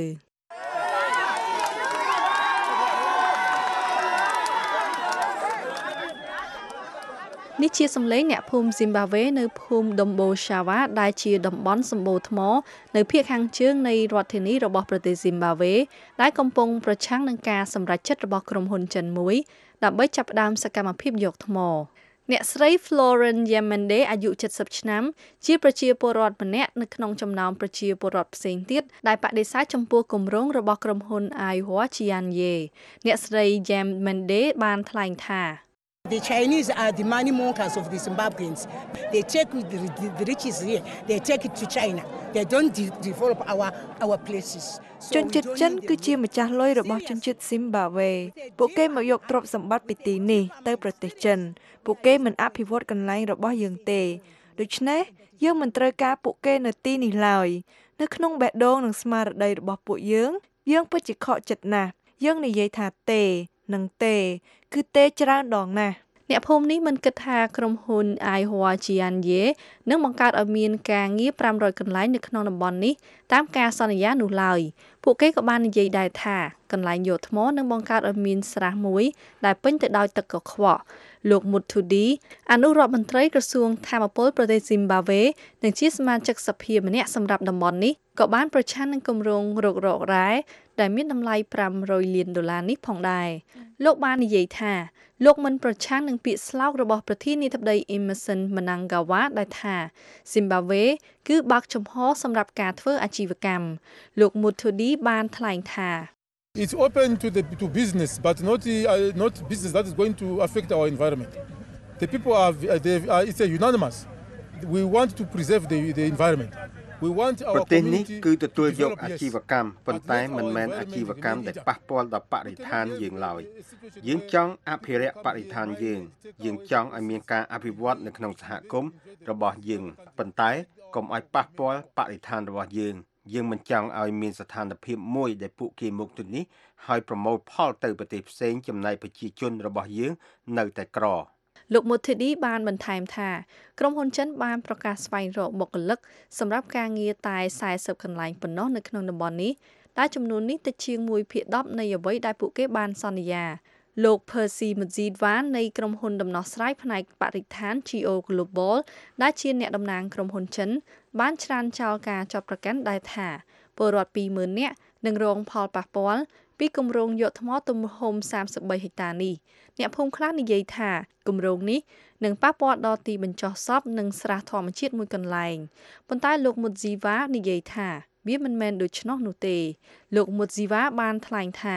នេះជាសម្លេងអ្នកភូមិស៊ីមបាវេនៅភូមិដំបូសាវ៉ាដែលជាតំបន់សម្បូរថ្មនៅភាគខាងជើងនៃរដ្ឋធានីរបស់ប្រទេសស៊ីមបាវេដែលកំពុងប្រឆាំងនឹងការសម្រេចចិត្តរបស់ក្រុមហ៊ុនចិនមួយដើម្បីចាប់ផ្ដើមសកម្មភាពយកថ្មអ្នកស្រី Florence Yamende អាយុ70ឆ្នាំជាប្រជាពលរដ្ឋម្នាក់នៅក្នុងចំណោមប្រជាពលរដ្ឋផ្សេងទៀតដែលបដិសេធចំពោះគម្រោងរបស់ក្រុមហ៊ុន Aiwa Chianye អ្នកស្រី Yamende បានថ្លែងថា The Chinese are the money makers of the Zimbabweans. They take the riches here, they take it to China. They don't develop our places. ជនជាតិចិនគឺជាម្ចាស់លុយរបស់ជនជាតិស៊ីមបាវេពួកគេមកយកទ្រព្យសម្បត្តិពីទីនេះទៅប្រទេសចិនពួកគេមិនអភិវឌ្ឍកន្លែងរបស់យើងទេដូច្នេះយើងមិនត្រូវការពួកគេនៅទីនេះឡើយនៅក្នុងបេះដូងនិងស្មារតីរបស់ពួកយើងពិតជាខកចិត្តណាស់យើងនិយាយថាទេនិងទេគឺទេច្រើនដងណាស់អ្នកភូមិនេះមិនគិតថាក្រុមហ៊ុន Aiwa Chianye នឹងបង្កើតឲ្យមានការងារ500កន្លែងនៅក្នុងតំបន់នេះតាមការសន្យានោះឡើយពួកគេក៏បាននិយាយដែរថាកន្លែងយកថ្មនឹងបង្កើតឲ្យមានស្រះមួយដែលពេញទៅដោយទឹកកខ្វក់លោក Muthudi អនុរដ្ឋមន្ត្រីក្រសួងថាមពលប្រទេសស៊ីមបាវេនិងជាសមាជិកសភាម្នាក់សម្រាប់តំបន់នេះក៏បានប្រឆាំងនឹងគម្រោងរុករករ៉ែដែលមានតម្លៃ$500លាននេះផងដែរលោកបាននិយាយថាលោកមិនប្រឆាំងនឹងពាក្យស្លោករបស់ប្រធានាធិបតី Emmerson Mnangagwa ដែលថាស៊ីមបាវេគឺបើកចំហសម្រាប់ការធ្វើអាជីវកម្មលោក Muthudi បានថ្លែងថា It's open to business but not business that is going to affect our environment. The people it's a unanimous. We want to preserve the environment. ប្រទេសនេះគឺទទួលយកអាជីវកម្មប៉ុន្តែមិនមែនអាជីវកម្មដែលប៉ះពាល់ដល់បរិស្ថានយើងឡើយយើងចង់អភិរក្សបរិស្ថានយើងចង់ឲ្យមានការអភិវឌ្ឍនៅក្នុងសហគមន៍របស់យើងប៉ុន្តែកុំឲ្យប៉ះពាល់បរិស្ថានរបស់យើងមិនចង់ឲ្យមានស្ថានភាពមួយដែលពួកគេមកទីនេះហើយប្រមូលផលទៅប្រទេសផ្សេងចំណែកប្រជាជនរបស់យើងនៅតែក្រលោក Muthidi បានបន្ថែមថាក្រុមហ៊ុនចិនបានប្រកាសស្វែងរកបុគ្គលិកសម្រាប់ការងារតែ40កន្លែងប៉ុណ្ណោះនៅក្នុងតំបន់នេះដែលចំនួននេះតិចជាង1/10នៃអ្វីដែលពួកគេបានសន្យាលោក Percy Mzidwa នៃក្រុមហ៊ុនដំណោះស្រាយផ្នែកបរិស្ថាន Geo Global ដែលជាអ្នកតំណាងក្រុមហ៊ុនចិនបានច្រានចោលការចាប់ប្រកាន់ដែលថាពលរដ្ឋ20000នាក់នឹងរងផលប៉ះពាល់ពីគម្រោងយកថ្មទំហំ33ហិកតានេះអ្នកភូមិខ្លះនិយាយថាគម្រោងនេះនឹងប៉ះពាល់ដល់ទីបញ្ចុះសពនិងស្រះធម្មជាតិមួយកន្លែងប៉ុន្តែលោក Mudziva និយាយថាវាមិនមែនដូច្នោះនោះទេលោក Mudziva បានថ្លែងថា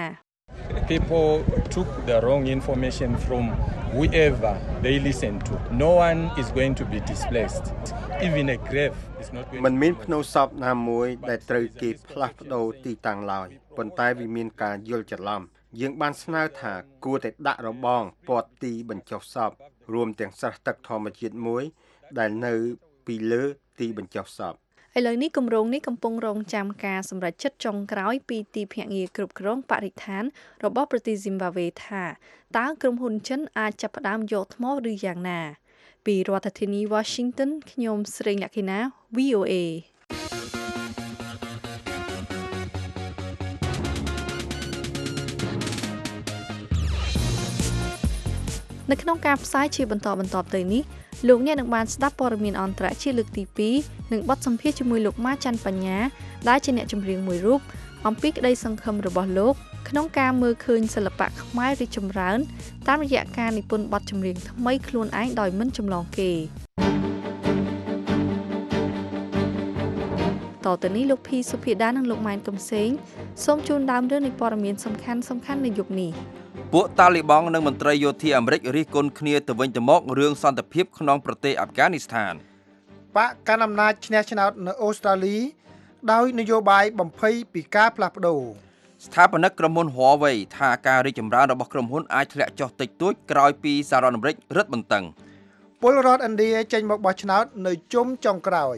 People took the wrong information from whoever they listen to. No one is going to be displaced. Even a grave is not going to be. មិនមានភ្នៅសពណាមួយដែលត្រូវគេផ្លាស់ប្ដូរទីតាំងឡើយប៉ុន្តែវាមានការយល់ច្រឡំយើងបានស្នើថាគួរតែដាក់របងព័ទ្ធទីបញ្ចុះសពរួមទាំងស្រះទឹកធម្មជាតិមួយដែលនៅពីលើទីបញ្ចុះសពឥឡូវនេះគម្រោងនេះកំពុងរងចាំការសម្រេចចិត្តចុងក្រោយពីទីភ្នាក់ងារគ្រប់គ្រងបរិស្ថានរបស់ប្រទេស Zimbabwe ថាតើក្រុមហ៊ុនចិនអាចចាប់ផ្ដើមយកថ្មឬយ៉ាងណាពីរដ្ឋធានី Washington ខ្ញុំស្រីលក្ខិណា VOAនៅក្នុងការផ្សាយជាបន្តទៅនេះលោកអ្នកនឹងបានស្ដាប់ព័ត៌មានអន្តរជាតិលើកទី2និងបទសម្ភាសន៍ជាមួយលោកម៉ាច័ន្ទបញ្ញាដែលជាអ្នកចម្រៀងមួយរូបអំពីក្តីសង្ឃឹមរបស់លោកក្នុងការមើលឃើញសិល្បៈខ្មែររីកចម្រើនតាមរយៈការនិពន្ធបទចម្រៀងថ្មីខ្លួនឯងដោយមិនចម្លងគេតទៅនេះលោកភីសុភាដានិងលោកម៉ែនកំសែងសូមជូនដើមរឿងនៃព័ត៌មានសំខាន់នៅយប់នេះពួកតាលីបង់និងមន្ត្រីយោធាអាមេរិករិះគន់គ្នាទៅវិញទៅមករឿងសន្តិភាពក្នុងប្រទេសអាហ្វហ្គានីស្ថានបកកណ្ដាលអំណាចឈ្នះឆ្នោតនៅអូស្ត្រាលីដោយនយោបាយបំភ័យពីការផ្លាស់ប្ដូរស្ថាបនិកក្រុមហ៊ុន Huawei ថាការរីកចម្រើនរបស់ក្រុមហ៊ុនអាចធ្លាក់ចុះតិចតួចក្រោយពីសហរដ្ឋអាមេរិករឹតបន្តឹងពលរដ្ឋឥណ្ឌាចេញមកបោះឆ្នោតនៅជុំចុងក្រោយ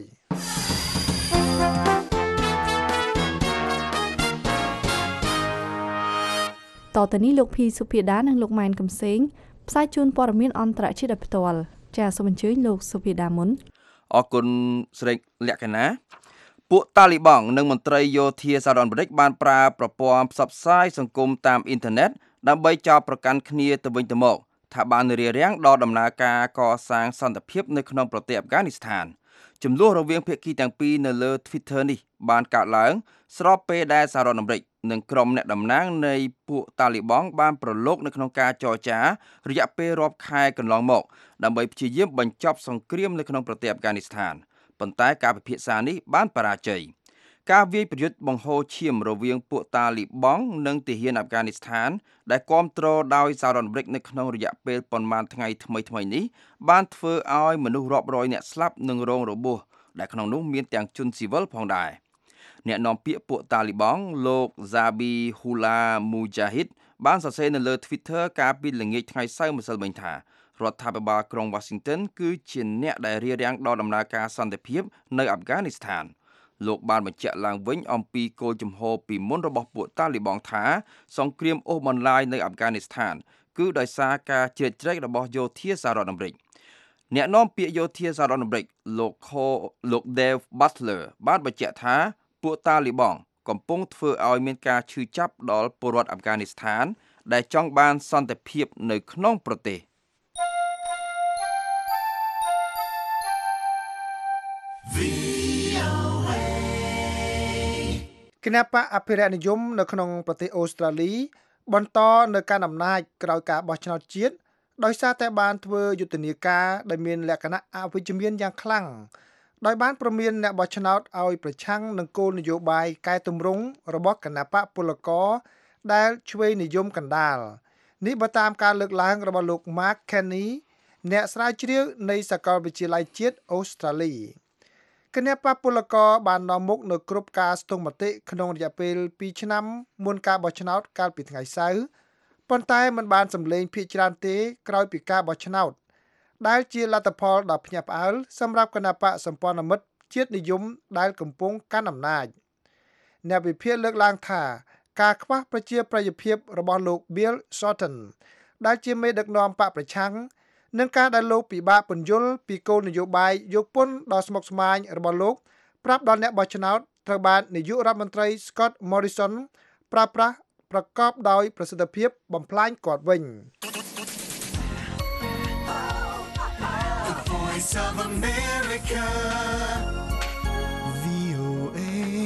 តទៅនេះលោកភីសុភាដានិងលោកម៉ែនកំសែងផ្សាយជូនព័ត៌មានអន្តរជាតិដោយផ្ទាល់ចាសសូមអញ្ជើញលោកសុភាដាមុនអរគុណស្រីលក្ខណាពួកតាលីបង់និងមន្ត្រីយោធាសហរដ្ឋអាមេរិកបានប្រើប្រព័ន្ធផ្សព្វផ្សាយសង្គមតាមអ៊ីនធឺណិតដើម្បីចោទប្រកាន់គ្នាទៅវិញទៅមកថាបានរារាំងដល់ដំណើរការកសាងសន្តិភាពនៅក្នុងប្រទេសអាហ្វហ្គានីស្ថានចំនួនរវាងភាគីទាំងពីរនៅលើ Twitter នេះបានកើតឡើងស្របពេលដែលសហរដ្ឋអាមេរិកនិងក្រុមអ្នកតំណាងនៃពួកតាលីបង់បានប្រឡូកនៅក្នុងការចរចារយៈពេលរាប់ខែកន្លងមកដើម្បីព្យាយាមបញ្ចប់សង្គ្រាមនៅក្នុងប្រទេសអាហ្វហ្គានីស្ថានប៉ុន្តែការពិភាក្សានេះបានបរាជ័យការវាយប្រយុទ្ធបង្ហូរឈាមរវាងពួកតាលីបង់និងទាហានអាហ្វហ្គានីស្ថានដែលគាំទ្រដោយសហរដ្ឋអាមេរិកនៅក្នុងរយៈពេលប៉ុន្មានថ្ងៃថ្មីនេះបានធ្វើឲ្យមនុស្សរាប់រយនាក់ស្លាប់និងរងរបួសដែលក្នុងនោះមានទាំងជនស៊ីវិលផងដែរអ្នកនាំពាក្យពួកតាលីបង់លោក Zabihullah Mujahid បានសរសេរនៅលើ Twitter កាលពីល្ងាចថ្ងៃសៅរ៍ម្សិលមិញថារដ្ឋាភិបាលក្រុង Washington គឺជាអ្នកដែលរារាំងដល់ដំណើរការសន្តិភាពនៅអាហ្វហ្គានីស្ថានលោកបានបញ្ជាក់ឡើងវិញអំពីគោលជំហរពីមុនរបស់ពួកតាលីបង់ថាសង្គ្រាមអូសបន្លាយនៅអាហ្វហ្គានីស្ថានគឺដោយសារការជ្រៀតជ្រែករបស់យោធាសហរដ្ឋអាមេរិកអ្នកនាំពាក្យយោធាសហរដ្ឋអាមេរិកលោក Dave Butler បានបញ្ជាក់ថាពួកតាលីបង់កំពុងធ្វើឲ្យមានការឈឺចាប់ដល់ពលរដ្ឋអាហ្វហ្គានីស្ថានដែលចង់បានសន្តិភាពនៅក្នុងប្រទេសគណបកអភិរក្សនិយមនៅក្នុងប្រទេសអូស្ត្រាលីបន្តនៅការអំណាចក្រោយការបោះឆ្នោតជាតិដោយសារតែបានធ្វើយុទ្ធនាការដែលមានលក្ខណៈអវិជ្ជមានយ៉ាងខ្លាំងដោយបានព្រមានអ្នកបោះឆ្នោតឲ្យប្រឆាំងនឹងគោលនយោបាយកែតម្រង់របស់គណបកពលករដែលឆ្វេងនិយមកណ្ដាលនេះបើតាមការលើកឡើងរបស់លោក Mark Kenny អ្នកស្រាវជ្រាវនៃសាកលវិទ្យាល័យជាតិអូស្ត្រាលីគណបកពលករបាននាំមុខនៅគ្រប់ការស្ទង់មតិក្នុងរយៈពេល2ឆ្នាំមុនការបោះឆ្នោតកាលពីថ្ងៃសៅរ៍ប៉ុន្តែมันបានសម្លេងភាគច្រើនទេក្រោយពីការបោះឆ្នោតដែលជាលទ្ធផលដ៏ភ្ញាក់ផ្អើលសម្រាប់គណបកសម្ព័ន្ធមិត្តជាតិនិយមដែលកំពុងកាន់អំណាចអ្នកវិភាគលើកឡើងថាការខ្វះប្រជាប្រិយភាពរបស់លោក Bill Shorten ដែលជាមេដឹកនាំបកប្រឆាំងនឹងការដែលលោកពិបាកពន្យល់ពីគោលនយោបាយយកពន្ធដ៏ស្មុគស្មាញរបស់លោកប្រាប់ដល់អ្នកបោះឆ្នោតត្រូវបាននាយករដ្ឋមន្ត្រី Scott Morrison ប្រើប្រាស់ប្រកបដោយប្រសិទ្ធភាពបំផ្លាញគាត់វិញ Voice of America VOA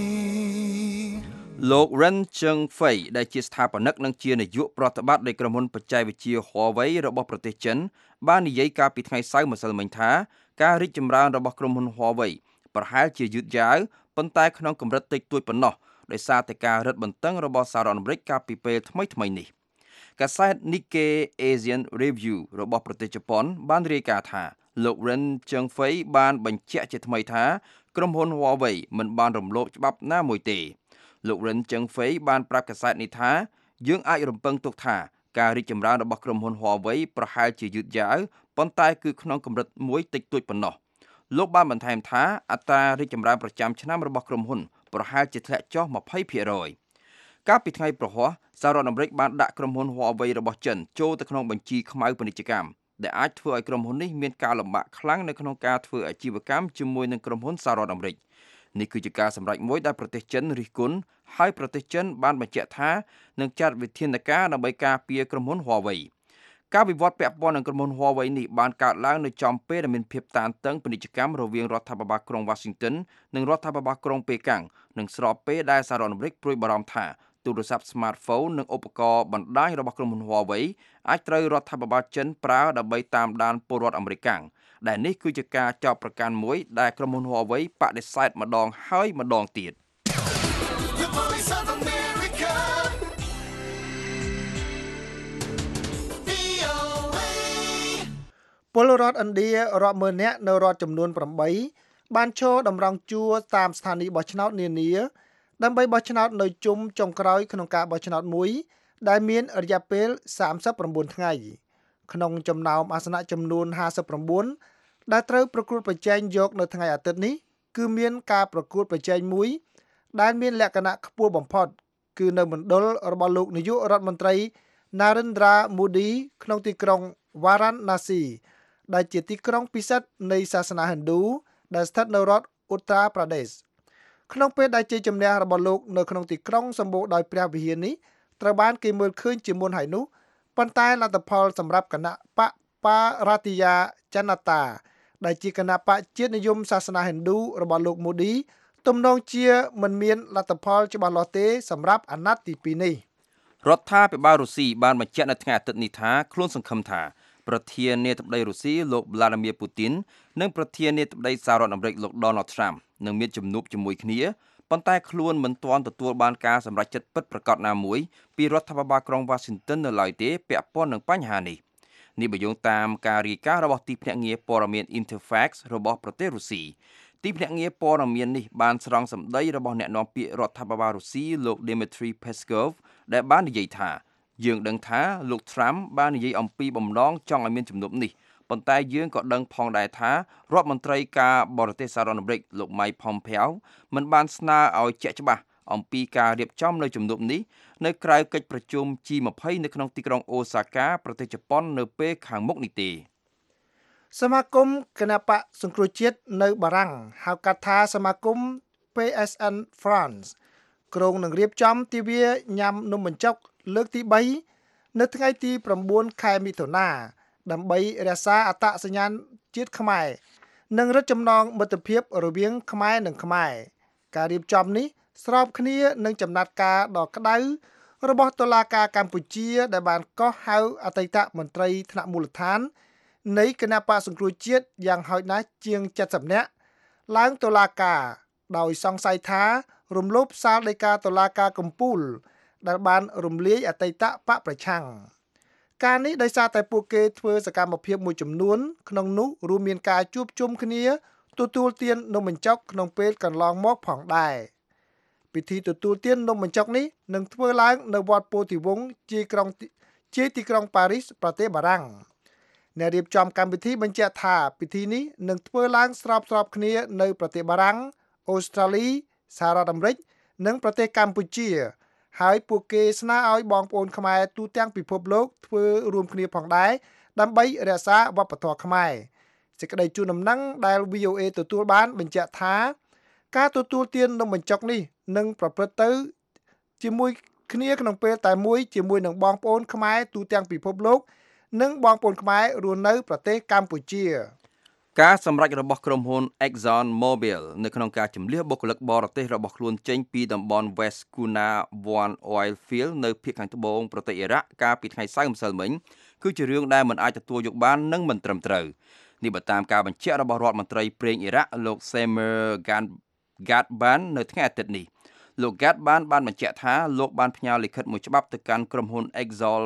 លោក Ren Cheng-fei ដែលជាស្ថាបនិកនិងជានាយកប្រតិបត្តិនៃក្រុមហ៊ុនបច្ចេកវិទ្យា Huawei របស់ប្រទេសចិនបាននិយាយកាលពីថ្ងៃសៅរ៍ម្សិលមិញថាការរីកចម្រើនរបស់ក្រុមហ៊ុន Huawei ប្រហែលជាយឺតយ៉ាវប៉ុន្តែក្នុងកម្រិតតិចតួចប៉ុណ្ណោះដោយសារតែការរឹតបន្តឹងរបស់សហរដ្ឋអាមេរិកកាលពីពេលថ្មីនេះកាសែត Nikkei Asian Review របស់ប្រទេសជប៉ុនបានរាយការណ៍ថាលោក Ren Cheng-fei បានបញ្ជាក់ជាថ្មីថាក្រុមហ៊ុន Huawei មិនបានរំលោភច្បាប់ណាមួយទេលោក Ren Cheng-fei បានប្រាប់កាសែតនេះថាយើងអាចរំពឹងទុកថាការរីកចម្រើនរបស់ក្រុមហ៊ុន Huawei ប្រហែលជាយឺតយ៉ាវប៉ុន្តែគឺក្នុងកម្រិតមួយតិចតួចប៉ុណ្ណោះលោកបានបន្ថែមថាអត្រារីកចម្រើនប្រចាំឆ្នាំរបស់ក្រុមហ៊ុនប្រហែលជាធ្លាក់ចុះ 20% កាលពីថ្ងៃប្រហ័សសហរដ្ឋអាមេរិកបានដាក់ក្រុមហ៊ុន Huawei របស់ចិនចូលទៅក្នុងបញ្ជីខ្មៅពាណិជ្ជកម្មដែលអាចធ្វើឲ្យក្រុមហ៊ុននេះមានការលំបាកខ្លាំងនៅក្នុងការធ្វើអាជីវកម្មជាមួយនឹងក្រុមហ៊ុនសហរដ្ឋអាមេរិកនេះគឺជាការសម្រេចមួយដែលប្រទេសចិនរិះគន់ហើយប្រទេសចិនបានបញ្ជាក់ថានឹងចាត់វិធានការដើម្បីការពារក្រុមហ៊ុន Huawei ការវិវត្តពាក់ព័ន្ធនឹងក្រុមហ៊ុន Huawei នេះបានកើតឡើងនៅចំពេលដែលមានភាពតានតឹងពាណិជ្ជកម្មរវាងរដ្ឋាភិបាលក្រុង Washington និងរដ្ឋាភិបាលក្រុងប៉េកាំងនិងស្របពេលដែលសហរដ្ឋអាមេរិកព្រួយបារម្ភថាទូរស័ព្ទ smartphone និងឧបករណ៍បណ្ដាញរបស់ក្រុមហ៊ុន Huawei អាចត្រូវរដ្ឋាភិបាលចិនប្រើដើម្បីតាមដានពលរដ្ឋអាមេរិកដែលនេះគឺជាការចោទប្រកាន់មួយដែលក្រុមហ៊ុន Huawei បដិសេធម្ដងហើយម្ដងទៀតពលរដ្ឋឥណ្ឌារាប់ម៉ឺននាក់នៅរដ្ឋចំនួន8បានឈរតម្រង់ជួរតាមស្ថានីយ៍បោះឆ្នោតនានាដើម្បីបោះឆ្នោតនៅជុំចុងក្រោយក្នុងការបោះឆ្នោតមួយដែលមានរយៈពេល39ថ្ងៃក្នុងចំណោមអាសនៈចំនួន59ដែលត្រូវប្រកួតប្រជែងយកនៅថ្ងៃអាទិត្យនេះគឺមានការប្រកួតប្រជែងមួយដែលមានលក្ខណៈខ្ពស់បំផុតគឺនៅមណ្ឌលរបស់លោកនាយករដ្ឋមន្ត្រី Narendra Modi ក្នុងទីក្រុង Varanasi ដែលជាទីក្រុងពិសិដ្ឋនៃសាសនាហិណ្ឌូដែលស្ថិតនៅរដ្ឋ Uttar Pradesh ក្នុងពេលដែលជ័យជំនះរបស់លោកនៅក្នុងទីក្រុងសម្បូរដោយព្រះវិហារនេះត្រូវបានគេមើលឃើញជាមុនហើយនោះប៉ុន្តែលទ្ធផលសម្រាប់គណៈបកBharatiya Janata ដែលជាគណៈបកជាតិនិយមសាសនាហិណ្ឌូរបស់លោក Modi ទំនងជាមិនមានលទ្ធផលច្បាស់លាស់ទេសម្រាប់អាណត្តិទី2នេះរដ្ឋាភិបាលរុស្ស៊ីបានបញ្ជាក់នៅថ្ងៃអាទិត្យនេះថាខ្លួនសង្ឃឹមថាប្រធានាធិបតីរុស្ស៊ីលោក Vladimir Putin និងប្រធានាធិបតីសហរដ្ឋអាមេរិកលោក Donald Trump នឹងមានជំនួបជាមួយគ្នាប៉ុន្តែខ្លួនមិនទាន់ទទួលបានការសម្រេចចិត្តពិតប្រាកដណាមួយពីរដ្ឋាភិបាលក្រុង Washington នៅឡើយទេពាក់ព័ន្ធនឹងបញ្ហានេះបើយោងតាមការរាយការណ៍របស់ទីភ្នាក់ងារព័ត៌មាន Interfax របស់ប្រទេសរុស្ស៊ីទីភ្នាក់ងារព័ត៌មាននេះបានស្រង់សម្ដីរបស់អ្នកនាំពាក្យរដ្ឋាភិបាលរុស្ស៊ីលោក Dmitry Peskov ដែលបាននិយាយថាយើងដឹងថាលោក Trump បាននិយាយអំពីបំណងចង់ឲ្យមានជំនួបនេះប៉ុន្តែយើងក៏ដឹងផងដែរថារដ្ឋមន្ត្រីការបរទេសសហរដ្ឋអាមេរិកលោក Mike Pompeo មិនបានស្នើឲ្យជាក់ច្បាស់អំពីការរៀបចំនៅជំនួបនេះនៅក្រៅកិច្ចប្រជុំ G20 នៅក្នុងទីក្រុងអូសាកាប្រទេសជប៉ុននៅពេលខាងមុខនេះទេសមាគមគណបកសង្គ្រោះជាតិនៅបារាំងហៅកាត់ថាសមាគម PSN France ក្រុងនឹងរៀបចំទិវាញ៉ាំនំបញ្ចុកលើកទី3នៅថ្ងៃទី9ខែមិថុនាដើម្បីរក្សាអត្តសញ្ញាណជាតិខ្មែរនិងរឹតចំណងមិត្តភាពរវាងខ្មែរនិងខ្មែរការរៀបចំនេះស្របគ្នានឹងចំណាត់ការដ៏ក្តៅរបស់តុលាការកម្ពុជាដែលបានកោះហៅអតីតមន្ត្រីថ្នាក់មូលដ្ឋាននៃគណៈបកសង្គ្រោះជាតិយ៉ាងហោចណាស់ជាង70នាក់ឡើងតុលាការដោយសង្ស័យថារំលោភសាលដីកាតុលាការកំពូលដែលបានរំលាយអតីតបកប្រឆាំងការនេះដោយសារតែពួកគេធ្វើសកម្មភាពមួយចំនួនក្នុងនោះរួមមានការជួបជុំគ្នាទទួលទាននំបញ្ចុកក្នុងពេលកន្លងមកផងដែរពិធីទទួលទាននំបញ្ចុកនេះនឹងធ្វើឡើងនៅវត្តពោធិវង្សជាទីក្រុងប៉ារីសប្រទេសបារាំងអ្នករៀបចំកម្មវិធីបញ្ជាក់ថាពិធីនេះនឹងធ្វើឡើងស្របគ្នានៅប្រទេសបារាំងអូស្ត្រាលីសហរដ្ឋអាមេរិកនិងប្រទេសកម្ពុជាហើយពួកគេស្នើឲ្យបងប្អូនខ្មែរទូទាំងពិភពលោកធ្វើរួមគ្នាផងដែរដើម្បីរក្សាវប្បធម៌ខ្មែរសេចក្តីជូនដំណឹងដែល VOA ទទួលបានបញ្ជាក់ថាការទទួលទាននំបញ្ចុកនេះនឹងប្រព្រឹត្តទៅជាមួយគ្នាក្នុងពេលតែមួយជាមួយនឹងបងប្អូនខ្មែរទូទាំងពិភពលោកនិងបងប្អូនខ្មែររស់នៅប្រទេសកម្ពុជាការសម្រេចរបស់ក្រុមហ៊ុន Exxon Mobil នៅក្នុងការជម្លៀសបុគ្គលិកបរទេសរបស់ខ្លួនចេញពីតំបន់ West Quna One Oil Field នៅភាគខាងត្បូងប្រទេសអ៊ីរ៉ាក់កាលពីថ្ងៃសៅរ៍ម្សិលមិញគឺជារឿងដែលមិនអាចទទួលយកបាននិងមិនត្រឹមត្រូវនេះបើតាមការបញ្ជាក់របស់រដ្ឋមន្ត្រីប្រេងអ៊ីរ៉ាក់លោក Samer Ghadban នៅថ្ងៃអាទិត្យនេះលោក Ghadban បានបញ្ជាក់ថាលោកបានផ្ញើលិខិតមួយច្បាប់ទៅកាន់ក្រុមហ៊ុន Exxon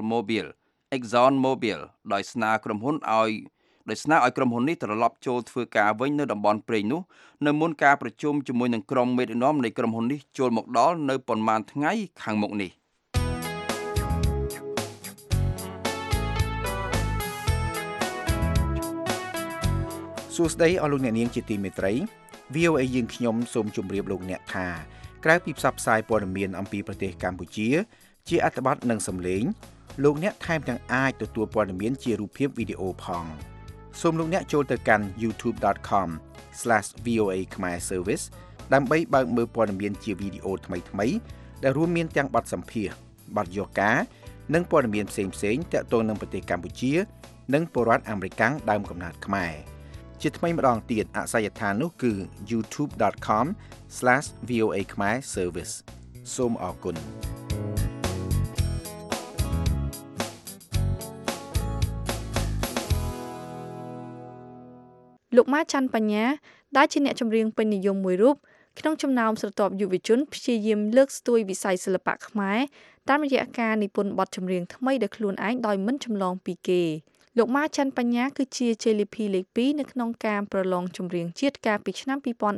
Mobil ដោយស្នើឲ្យក្រុមហ៊ុននេះត្រឡប់ចូលធ្វើការវិញនៅតំបន់ព្រែកនោះនៅមុនការប្រជុំជាមួយនឹងក្រុមមេដឹកនាំនៃក្រុមហ៊ុននេះចូលមកដល់នៅប៉ុន្មានថ្ងៃខាងមុខនេះសួស្តីអស់លោកអ្នកនាងជាទីមេត្រី VOA យើងខ្ញុំសូមជម្រាបលោកអ្នកថាក្រៅពីផ្សព្វផ្សាយព័ត៌មានអំពីប្រទេសកម្ពុជាជាអត្ថបទនិងសំឡេងលោកអ្នកថែមទាំងអាចទទួលព័ត៌មានជារូបភាពវីដេអូផងសូមលោកអ្នកចូលទៅកាន់ youtube.com/VOA Khmer Service ដើម្បីបើកមើលព័ត៌មានជាវីដេអូថ្មីៗដែលរួមមានទាំងបទសម្ភាសន៍បទយកការនិងព័ត៌មានផ្សេងៗទាក់ទងនឹងប្រទេសកម្ពុជានិងពលរដ្ឋអាមេរិកដើមកំណើតខ្មែរជាថ្មីម្ដងទៀតអាសយដ្ឋាននោះគឺ youtube.com/VOA Khmer Service សូមអរគុណលោកម៉ាច័ន្ទបញ្ញាដែលជាអ្នកចម្រៀងពេញនិយមមួយរូបក្នុងចំណោមស្រទាប់យុវជនព្យាយាមលើកស្ទួយវិស័យសិល្បៈខ្មែរតាមរយៈការនិពន្ធបទចម្រៀងថ្មីដោយខ្លួនឯងដោយមិនចម្លងពីគេលោកម៉ាច័ន្ទបញ្ញាគឺជាជ័យលាភីលេខ 2 នៅក្នុងការប្រឡងចម្រៀងជាតិកាលពីឆ្នាំ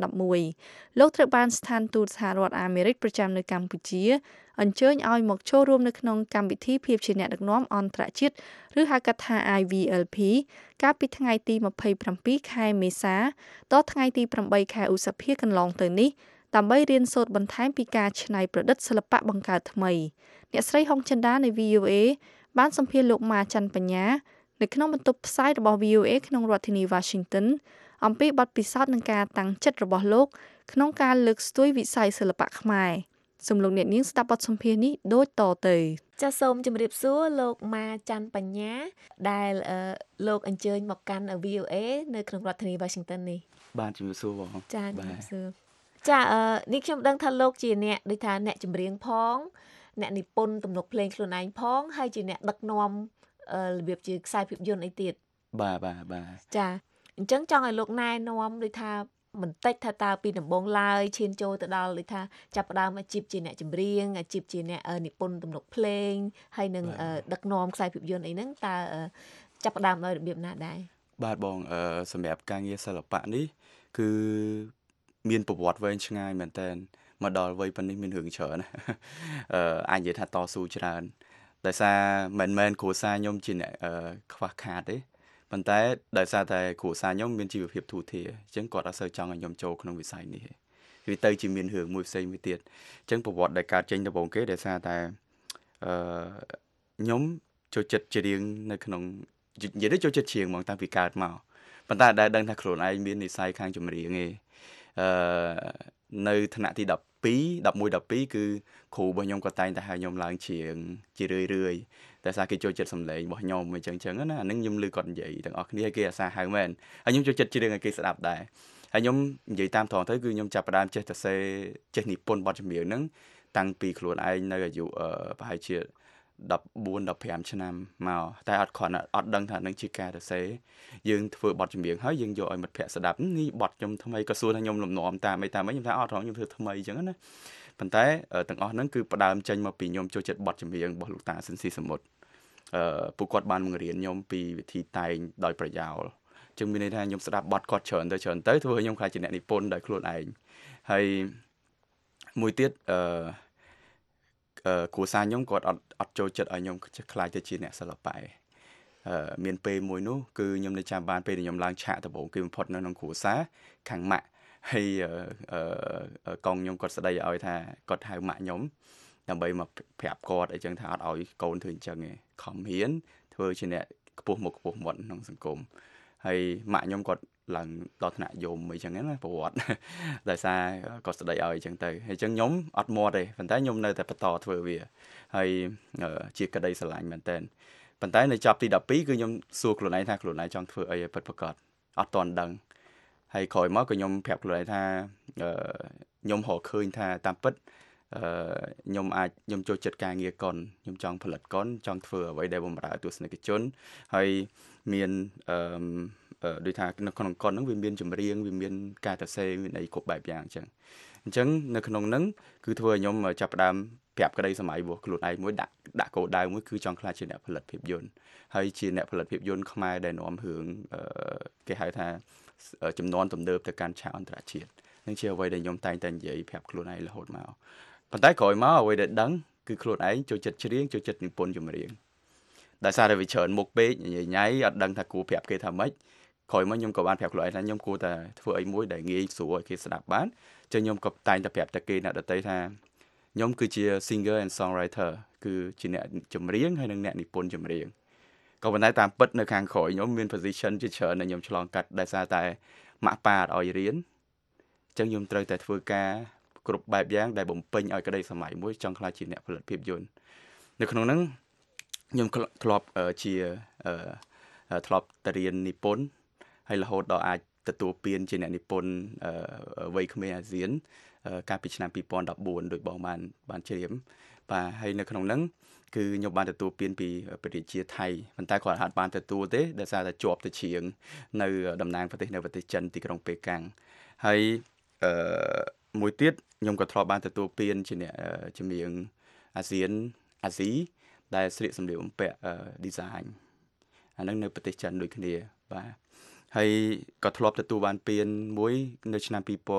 2011លោកត្រូវបានស្ថានទូតសហរដ្ឋអាមេរិកប្រចាំនៅកម្ពុជាអញ្ជើញឲ្យមកចូលរួមនៅក្នុងកម្មវិធីភាពជាអ្នកដឹកនាំអន្តរជាតិឬហៅកាត់ថា IVLP កាលពីថ្ងៃទី27ខែមេសាដល់ថ្ងៃទី8ខែឧសភាកន្លងទៅនេះដើម្បីរៀនសូត្របន្ថែមពីការច្នៃប្រឌិតសិល្បៈបង្កើតថ្មីអ្នកស្រីហុងចិន្តានៃ VOA បានសម្ភាសន៍លោកម៉ាច័ន្ទបញ្ញានៅក្នុងបន្ទប់ផ្សាយរបស់ VOA ក្នុងរដ្ឋធានី Washington អំពីបទពិសោធន៍និងការតាំងចិត្តរបស់លោកក្នុងការលើកស្ទួយវិស័យសិល្បៈខ្មែរសូមលោកអ្នកនាងស្ដាប់បទសម្ភាសន៍នេះដូចតទៅចាសសូមជម្រាបសួរលោកម៉ាច័ន្ទបញ្ញាដែលលោកអញ្ជើញមកកាន់ VOA នៅក្នុងរដ្ឋធានី Washington នេះបាទជម្រាបសួរបងចាជម្រាបសួរចានេះខ្ញុំដឹងថាលោកជាអ្នកដូចថាអ្នកចម្រៀងផងអ្នកនិពន្ធទំនុកភ្លេងខ្លួនឯងផងហើយជាអ្នកដឹកនាំរបៀបជាខ្សែភាពយន្តអីទៀតបាទចាអញ្ចឹងចង់ឲ្យលោកណែនាំដូចថាបន្តិចថាតើពីដំបូងឡើយឈានចូលទៅដល់ដូចថាចាប់ផ្ដើមអាជីពជាអ្នកចម្រៀងអាជីពជាអ្នកនិពន្ធទំនុកភ្លេងហើយនឹងដឹកនាំខ្សែភាពយន្តអីហ្នឹងតើចាប់ផ្ដើមដោយរបៀបណាដែរបាទបងសម្រាប់ការងារសិល្បៈនេះគឺមានប្រវត្តិវែងឆ្ងាយមែនតើមកដល់វ័យប៉ុណ្នេះមានរឿងច្រើនអាចនិយាយថាតស៊ូច្រើនដោយសារមិនមែនគ្រួសារខ្ញុំជាអ្នកខ្វះខាតទេប៉ុន្តែដោយសារតែគ្រួសារខ្ញុំមានជីវភាពទូធាអញ្ចឹងគាត់អត់សូវចង់ឲ្យខ្ញុំចូលក្នុងវិស័យនេះទេវាទៅជាមានរឿងមួយផ្សេងមួយទៀតអញ្ចឹងប្រវត្តិដែលកើតចេញដំបូងគេដោយសារតែខ្ញុំចូលចិត្តច្រៀងនៅក្នុងនិយាយទៅចូលចិត្តច្រៀងហ្មងតាំងពីកើតមកប៉ុន្តែដែលដឹងថាខ្លួនឯងមាននិស្ស័យខាងចម្រៀងទេនៅថ្នាក់ទី12 គឺគ្រូរបស់ខ្ញុំក៏តែងតែហៅខ្ញុំឡើងច្រៀងជារឿយតែសារគេចូលចិត្តសម្លេងរបស់ខ្ញុំអញ្ចឹងណាអានឹងខ្ញុំឮគាត់និយាយទាំងអស់គ្នាគេអាសាហៅមែនហើយខ្ញុំចូលចិត្តច្រៀងឲ្យគេស្ដាប់ដែរហើយខ្ញុំនិយាយតាមត្រង់ទៅគឺខ្ញុំចាប់ផ្ដើមចេះតែចេះនិពន្ធបទចម្រៀងហ្នឹងតាំងពីខ្លួនឯងនៅអាយុប្រហែលជា14-15 ឆ្នាំមកតែអត់ដឹងថានឹងជាការសរសេរយើងធ្វើបទចម្រៀងហើយយើងយកឲ្យមិត្តភ័ក្តិស្ដាប់នេះបទខ្ញុំថ្មីក៏សួរថាខ្ញុំលំនាំតាមអីខ្ញុំថាអត់ត្រង់ខ្ញុំធ្វើថ្មីអញ្ចឹងណាប៉ុន្តែទាំងអស់ហ្នឹងគឺផ្ដើមចេញមកពីខ្ញុំចូលចិត្តបទចម្រៀងរបស់លោកតាស៊ិនស៊ីសមុទ្រពួកគាត់បានបង្រៀនខ្ញុំពីវិធីតែងដោយប្រយោលអញ្ចឹងមានន័យថាខ្ញុំស្ដាប់បទគាត់ច្រើនទៅធ្វើឲ្យខ្ញុំខ្លាចជាអ្នកនិពន្ធដោយខ្លួនឯងហើយមួយទៀតគ្រួសារខ្ញុំគាត់អត់ចូលចិត្តឲ្យខ្ញុំខ្លាចទៅជាអ្នកសិល្បៈមានពេលមួយនោះគឺខ្ញុំនៅចាំបានពេលខ្ញុំឡើងឆាកដំបូងគេបំផុតនៅក្នុងគ្រួសារខាងម៉ាក់ហើយកងខ្ញុំគាត់ស្ដីឲ្យថាគាត់ហៅម៉ាក់ខ្ញុំដើម្បីមកប្រាប់គាត់អីចឹងថាអត់ឲ្យកូនធ្វើអញ្ចឹងឯងខំរៀនធ្វើជាអ្នកខ្ពស់មុខខ្ពស់មាត់ក្នុងសង្គមហើយម៉ាក់ខ្ញុំគាត់ឡើងដល់ថ្នាក់យមអីចឹងណាប្រវត្តិដោយសារគាត់ស្ដីឲ្យអញ្ចឹងទៅហើយអញ្ចឹងខ្ញុំអត់មាត់ទេប៉ុន្តែខ្ញុំនៅតែបន្តធ្វើវាហើយជាក្តីស្រឡាញ់មែនតើប៉ុន្តែនៅចប់ទី12គឺខ្ញុំសួរខ្លួនឯងថាខ្លួនឯងចង់ធ្វើអីឲ្យពិតប្រាកដអត់ទាន់ដឹងហើយក្រោយមកក៏ខ្ញុំប្រាប់ខ្លួនឯងថាខ្ញុំរកឃើញថាតាមពិតខ្ញុំចូលចិត្តការងារកុនខ្ញុំចង់ផលិតកុនចង់ធ្វើអ្វីដែលបម្រើទស្សនិកជនហើយមានដូចថានៅក្នុងកុនហ្នឹងវាមានចម្រៀងវាមានការសរសេរមានអីគ្រប់បែបយ៉ាងអញ្ចឹងនៅក្នុងហ្នឹងគឺធ្វើឲ្យខ្ញុំចាប់ផ្ដើមប្រាប់ក្តីសម័យរបស់ខ្លួនឯងមួយដាក់គោលដៅមួយគឺចង់ខ្លាចជាអ្នកផលិតភាពយន្តហើយជាអ្នកផលិតភាពយន្តខ្មែរដែលនាំរឿងគេហៅថាចំនួនទំនើបទៅកាន់ឆាកអន្តរជាតិនឹងជាអ្វីដែលខ្ញុំតែងតែនិយាយប្រាប់ខ្លួនឯងរហូតមកប៉ុន្តែក្រោយមកអ្វីដែលដឹងគឺខ្លួនឯងចូលចិត្តច្រៀងចូលចិត្តនិពន្ធចម្រៀងដោយសារតែវាច្រើនមុខពេកញ៉ៃអត់ដឹងថាគួរប្រាប់គេថាម៉េចក្រោយមកខ្ញុំក៏បានប្រាប់ខ្លួនឯងថាខ្ញុំគួរតែធ្វើអីមួយដែលងាយស្រួលឲ្យគេស្ដាប់បានចឹងខ្ញុំក៏តែងតែប្រាប់តែគេអ្នកដទៃថាខ្ញុំគឺជា singer and songwriter គឺជាអ្នកចម្រៀងហើយនិងអ្នកនិពន្ធចម្រៀងក៏ប៉ុន្តែតាមពិតនៅខាងក្រោយខ្ញុំមាន position ជាច្រើនដែលខ្ញុំឆ្លងកាត់ដោយសារតែម៉ាក់ប៉ាអត់ឲ្យរៀនចឹងខ្ញុំត្រូវតែធ្វើការគ្រប់បែបយ៉ាងដែលបំពេញឲ្យក្តីសម័យមួយចង់ខ្លាចជាអ្នកផលិតភាពយន្តនៅក្នុងហ្នឹងខ្ញុំធ្លាប់ទៅរៀននិពន្ធហើយរហូតដល់អាចទទួលពានជាអ្នកនិពន្ធវ័យក្មេងអាស៊ានកាលពីឆ្នាំ2014ដោយបងបានជ្រាបបាទហើយនៅក្នុងហ្នឹងគឺខ្ញុំបានទទួលពានពីព្រះរាជាថៃប៉ុន្តែគាត់ហាត់បានទទួលទេដោយសារតែជាប់ទៅជាងនៅតំណាងប្រទេសនៅប្រទេសចិនទីក្រុងប៉េកាំងហើយមួយទៀតខ្ញុំក៏ធ្លាប់បានទទួលពានជាអ្នកចម្រៀងអាស៊ីដែលស្លៀកសម្លៀកបំពាក់ design អាហ្នឹងនៅប្រទេសចិនដូចគ្នាបាទហើយក៏ធ្លាប់ទទួលបានពានមួយនៅឆ្នាំ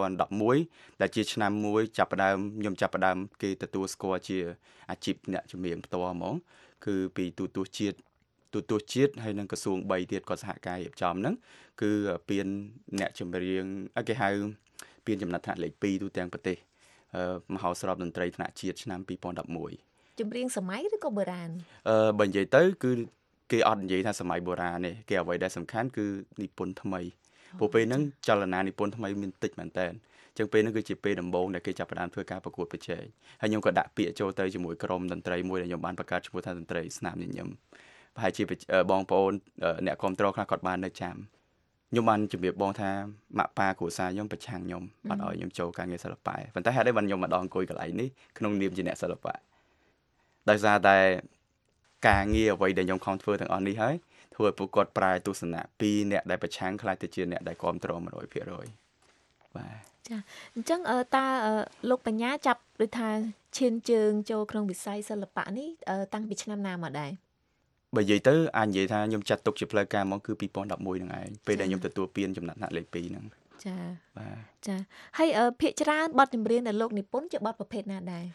2011ដែលជាឆ្នាំមួយខ្ញុំចាប់ផ្ដើមគេទទួលស្គាល់ជាអាជីពអ្នកចម្រៀងផ្ទាល់ហ្មងគឺពីទូទស្សន៍ជាតិហើយនិងក្រសួង3ទៀតក៏សហការរៀបចំហ្នឹងគឺពានអ្នកចម្រៀងគេហៅពានចំណាត់ថ្នាក់លេខ2ទូទាំងប្រទេសមហោស្រពតន្ត្រីថ្នាក់ជាតិឆ្នាំ2011 ចម្រៀងសម័យឬក៏បុរាណបើនិយាយទៅគឺគេអត់និយាយថាសម័យបុរាណទេគេអ្វីដែលសំខាន់គឺនិពន្ធថ្មីព្រោះពេលហ្នឹងចលនានិពន្ធថ្មីមានតិចមែនតើអញ្ចឹងពេលហ្នឹងគឺជាពេលដំបូងដែលគេចាប់ផ្ដើមធ្វើការប្រកួតប្រជែងហើយខ្ញុំក៏ដាក់ពាក្យចូលទៅជាមួយក្រុមតន្ត្រីមួយដែលខ្ញុំបានបង្កើតឈ្មោះថាតន្ត្រីស្នាមញញឹមប្រហែលជាបងប្អូនអ្នកគ្រប់គ្រងខ្លះគាត់បាននៅចាំខ្ញុំបានជម្រាបបងថាម៉ាក់ប៉ាគ្រួសារខ្ញុំប្រឆាំងខ្ញុំអត់ឲ្យខ្ញុំចូលការងារសិល្បៈប៉ុន្តែហេតុអីបានខ្ញុំមកដល់អង្គុយកន្លែងនេះក្នុងនាមជាអ្នកសិល្បៈដោយសារតែការងារអ្វីដែលខ្ញុំខំធ្វើទាំងអស់នេះហើយធ្វើឲ្យពួកគាត់ប្រែទស្សនៈពីអ្នកដែលប្រឆាំងខ្លាចទៅជាអ្នកដែលគ្រប់គ្រង 100% បាទចាអញ្ចឹងតើលោកបញ្ញាចាប់ដូចថាឈានជើងចូលក្នុងវិស័យសិល្បៈនេះតាំងពីឆ្នាំណាមកដែរបើនិយាយទៅអាចនិយាយថាខ្ញុំចាត់ទុកជាផ្លូវការមកគឺ2011ហ្នឹងឯងពេលដែលខ្ញុំទទួលពានចំណាត់ថ្នាក់លេខ2ហ្នឹងចាបាទចាហើយភាគច្រើនបទចម្រៀងដែលលោកនិពន្ធជាបទប្រភេទណាដែរ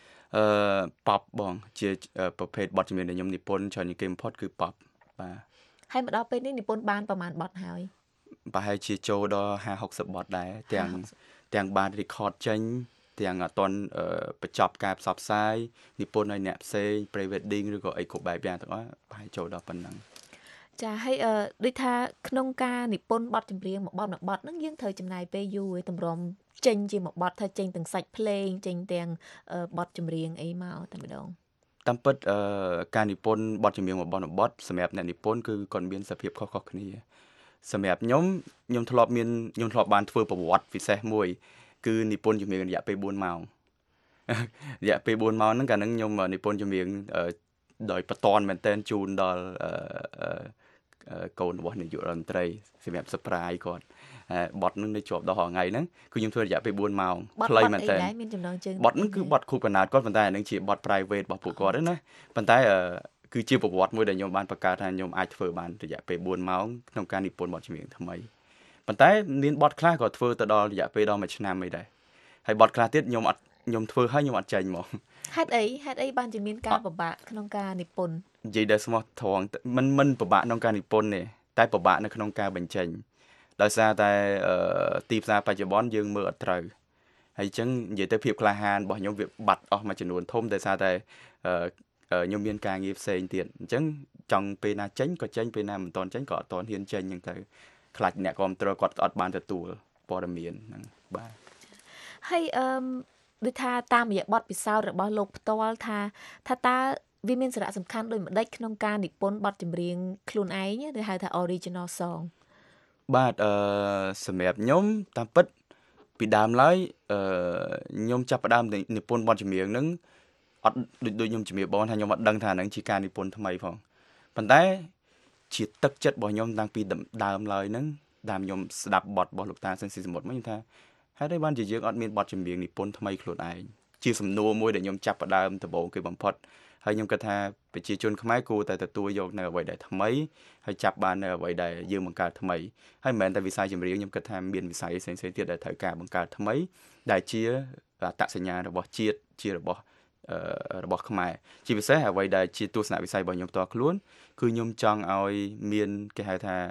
pop បងជាប្រភេទបទចម្រៀងដែលខ្ញុំនិពន្ធច្រើនជាងគេបំផុតគឺ pop បាទហើយមកដល់ពេលនេះនិពន្ធបានប្រហែលបទហើយប្រហែលជាចូលដល់50-60បទដែរទាំងបាន record ចេញទាំងអត់ទាន់បញ្ចប់ការផ្សព្វផ្សាយនិពន្ធឲ្យអ្នកផ្សេង pre wedding ឬក៏អីគ្រប់បែបយ៉ាងទាំងអស់ប្រហែលចូលដល់ប៉ុណ្ណឹងចាហើយដូចថាក្នុងការនិពន្ធបទចម្រៀងមួយបទហ្នឹងយើងត្រូវចំណាយពេលយូរឯតម្រុំចេញជាមួយបទថាចេញទាំងសាច់ភ្លេងចេញទាំងបទចម្រៀងអីមកតែម្ដងតាមពិតការនិពន្ធបទចម្រៀងមួយបទសម្រាប់អ្នកនិពន្ធគឺគាត់មានសភាពខុសៗគ្នាសម្រាប់ខ្ញុំធ្លាប់បានធ្វើប្រវត្តិពិសេសមួយគឺនិពន្ធចម្រៀងរយៈពេល4ម៉ោងរយៈពេល4ម៉ោងហ្នឹងកាលហ្នឹងខ្ញុំនិពន្ធចម្រៀងដោយបន្ទាន់មែនទែនជូនដល់កូនរបស់នាយករដ្ឋមន្ត្រីសម្រាប់ surprise គាត់បទនឹងនៅជាប់ដល់ថ្ងៃហ្នឹងគឺខ្ញុំធ្វើរយៈពេល4ម៉ោងខ្លីមែនតើមានចំណងជើងបទហ្នឹងគឺបទខូបកណាតគាត់ប៉ុន្តែអានឹងជាបទ private របស់ពួកគាត់ណាប៉ុន្តែគឺជាប្រវត្តិមួយដែលខ្ញុំបានបង្កើតថាខ្ញុំអាចធ្វើបានរយៈពេល4ម៉ោងក្នុងការនិពន្ធបទចម្រៀងថ្មីប៉ុន្តែមានបទខ្លះក៏ធ្វើទៅដល់រយៈពេលដល់1ឆ្នាំអីដែរហើយបទខ្លះទៀតខ្ញុំធ្វើហើយខ្ញុំអត់ចេញហ្មងហេតុអីបានជាមានការពិបាកក្នុងការនិពន្ធនិយាយដល់ស្មោះត្រង់មិនពិបាកក្នុងការនិពន្ធទេតែពិបាកនៅក្នុងការបញ្ចេញដោយសារតែទីផ្សារបច្ចុប្បន្នយើងមើលអត់ត្រូវហើយអញ្ចឹងនិយាយទៅភាពក្លាហានរបស់ខ្ញុំវាបាត់អស់មួយចំនួនធំដោយសារតែខ្ញុំមានការងារផ្សេងទៀតអញ្ចឹងចង់ពេលណាចេញក៏ចេញពេលណាមិនទាន់ចេញក៏អត់ទាន់ហ៊ានចេញអញ្ចឹងទៅខ្លាចអ្នកគ្រប់គ្រងគាត់អត់បានទទួលព័ត៌មានហ្នឹងបាទហើយដូចថាតាមរយៈបទពិសោធន៍របស់លោកផ្ទាល់ថាតើវាមានសារៈសំខាន់ដូចម្ដេចក្នុងការនិពន្ធបទចម្រៀងខ្លួនឯងដែលហៅថា original song បាទសម្រាប់ខ្ញុំតាមពិតពីដើមឡើយខ្ញុំចាប់ផ្ដើមនិពន្ធបទចម្រៀងហ្នឹងអត់ដូចខ្ញុំជំរាបបងថាខ្ញុំអត់ដឹងថាហ្នឹងជាការនិពន្ធថ្មីផងប៉ុន្តែជាទឹកចិត្តរបស់ខ្ញុំតាំងពីដើមឡើយហ្នឹងដែលខ្ញុំស្ដាប់បទរបស់លោកតាសិនស៊ីសមុទ្រមកខ្ញុំថាហេតុអីបានជាយើងអត់មានបទចម្រៀងនិពន្ធថ្មីខ្លួនឯងជាសំណួរមួយដែលខ្ញុំចាប់ផ្ដើមដំបូងគេបំផុតហើយខ្ញុំគិតថាប្រជាជនខ្មែរគួរតែទទួលយកនៅអ្វីដែលថ្មីហើយចាប់បាននៅអ្វីដែលយើងបង្កើតថ្មីហើយមិនមែនតែវិស័យចម្រៀងខ្ញុំគិតថាមានវិស័យផ្សេងៗទៀតដែលត្រូវការបង្កើតថ្មីដែលជាអត្តសញ្ញាណរបស់ជាតិជារបស់ខ្មែរជាពិសេសអ្វីដែលជាទស្សនវិស័យរបស់ខ្ញុំផ្ទាល់ខ្លួនគឺខ្ញុំចង់ឲ្យមានគេហៅថា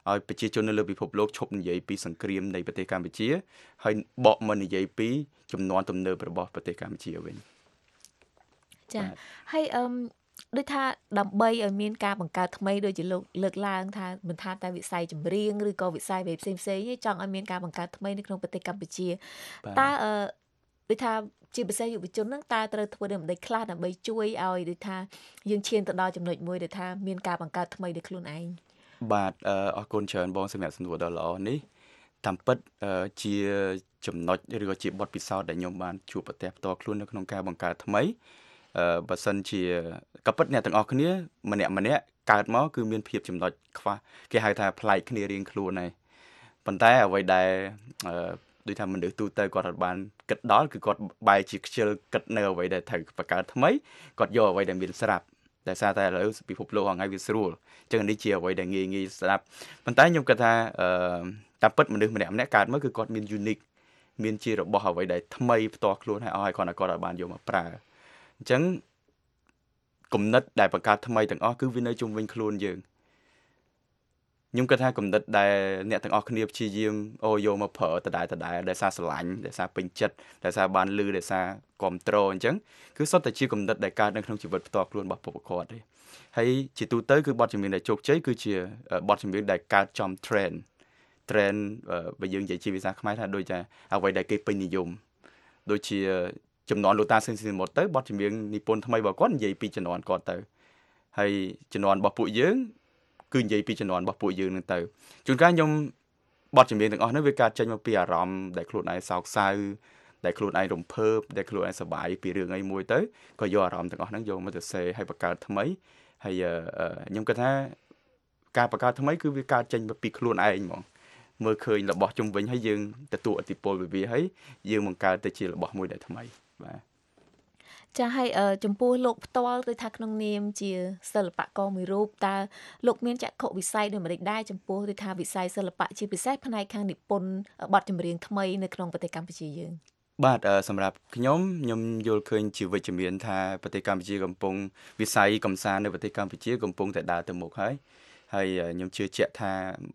ឲ្យប្រជាជននៅលើពិភពលោកឈប់និយាយពីសង្គ្រាមនៃប្រទេសកម្ពុជាហើយបកមកនិយាយពីជំនាន់ទំនើបរបស់ប្រទេសកម្ពុជាវិញចាហើយដូចថាដើម្បីឲ្យមានការបង្កើតថ្មីដូចជាលោកលើកឡើងថាមិនថាតែវិស័យចម្រៀងឬក៏វិស័យផ្សេងៗទេចង់ឲ្យមានការបង្កើតថ្មីនៅក្នុងប្រទេសកម្ពុជាតើដូចថាជាពិសេសយុវជនហ្នឹងតើត្រូវធ្វើដូចម្តេចខ្លះដើម្បីជួយឲ្យដូចថាយើងឈានទៅដល់ចំណុចមួយដែលថាមានការបង្កើតថ្មីដោយខ្លួនឯងបាទអរគុណច្រើនបងសម្រាប់សំណួរដ៏ល្អនេះតាមពិតជាចំណុចឬក៏ជាបទពិសោធន៍ដែលខ្ញុំបានជួបប្រទះផ្ទាល់ខ្លួននៅក្នុងការបង្កើតថ្មីបើសិនជាក៏ពិតអ្នកទាំងអស់គ្នាម្នាក់កើតមកគឺមានភាពចំណុចខ្វះគេហៅថាប្លែកគ្នារៀងខ្លួនហើយប៉ុន្តែអ្វីដែលដូចថាមនុស្សទូទៅគាត់អត់បានគិតដល់គឺគាត់បែរជាខ្ជិលគិតនៅអ្វីដែលត្រូវបង្កើតថ្មីគាត់យកអ្វីដែលមានស្រាប់តែសារតែឥឡូវពិភពលោកហ្នឹងវាស្រួលអញ្ចឹងនេះជាអ្វីដែលងាយស្ដាប់ប៉ុន្តែខ្ញុំគិតថាតាមពិតមនុស្សម្នាក់កើតមកគឺគាត់មាន unique មានជារបស់អ្វីដែលថ្មីផ្ទាល់ខ្លួនហើយគាត់អត់បានយកមកប្រើអញ្ចឹងគំនិតដែលបង្កើតថ្មីទាំងអស់គឺវានៅជុំវិញខ្លួនយើងខ្ញុំគិតថាគំនិតដែលអ្នកទាំងអស់គ្នាព្យាយាមយកមកប្រើដដែលដែលសារស្រឡាញ់ដែលសារពេញចិត្តដែលសារបានលឺដែលសារគ្រប់គ្រងអញ្ចឹងគឺសុទ្ធតែជាគំនិតដែលកើតនៅក្នុងជីវិតផ្ទាល់ខ្លួនរបស់ពួកគាត់ទេហើយជាទូទៅគឺបទចម្រៀងដែលជោគជ័យគឺជាបទចម្រៀងដែលកើតចំ trend បើយើងនិយាយជាភាសាខ្មែរថាដូចជាអ្វីដែលគេពេញនិយមដូចជាចំនួនលោកតាស៊ីនស៊ីមុតទៅបទចម្រៀងនិពន្ធថ្មីរបស់គាត់និយាយពីចំនួនគាត់ទៅហើយចំនួនរបស់ពួកយើងគឺនិយាយពីចំនួនរបស់ពួកយើងនឹងទៅជួនកាលខ្ញុំបទចម្រៀងទាំងអស់នោះវាកើតចេញមកពីអារម្មណ៍ដែលខ្លួនឯងសោកសៅដែលខ្លួនឯងរំភើបដែលខ្លួនឯងសប្បាយពីរឿងអីមួយទៅក៏យកអារម្មណ៍ទាំងអស់ហ្នឹងយកមកទៅសេឲ្យបង្កើតថ្មីហើយខ្ញុំគិតថាការបង្កើតថ្មីគឺវាកើតចេញពីខ្លួនឯងហ្មងមើលឃើញរបស់ជុំវិញហើយយើងទទួលឥទ្ធិពលពីវាហើយយើងបង្កើតទៅជារបស់មួយដែលថ្មីបាទចាឲ្យចំពោះលោកផ្ទាល់ទៅថាក្នុងនាមជាសិល្បករមួយរូបតើលោកមានចក្ខុវិស័យដូចម្តេចដែរចំពោះទៅថាវិស័យសិល្បៈជាពិសេសផ្នែកខាងនិពន្ធបទចម្រៀងថ្មីនៅក្នុងប្រទេសកម្ពុជាយើងបាទសម្រាប់ខ្ញុំយល់ឃើញជាវិជ្ជមានថាប្រទេសកម្ពុជាកំពុងវិស័យកំសាន្តនៅប្រទេសកម្ពុជាកំពុងតែដើរទៅមុខហើយខ្ញុំជឿជាក់ថា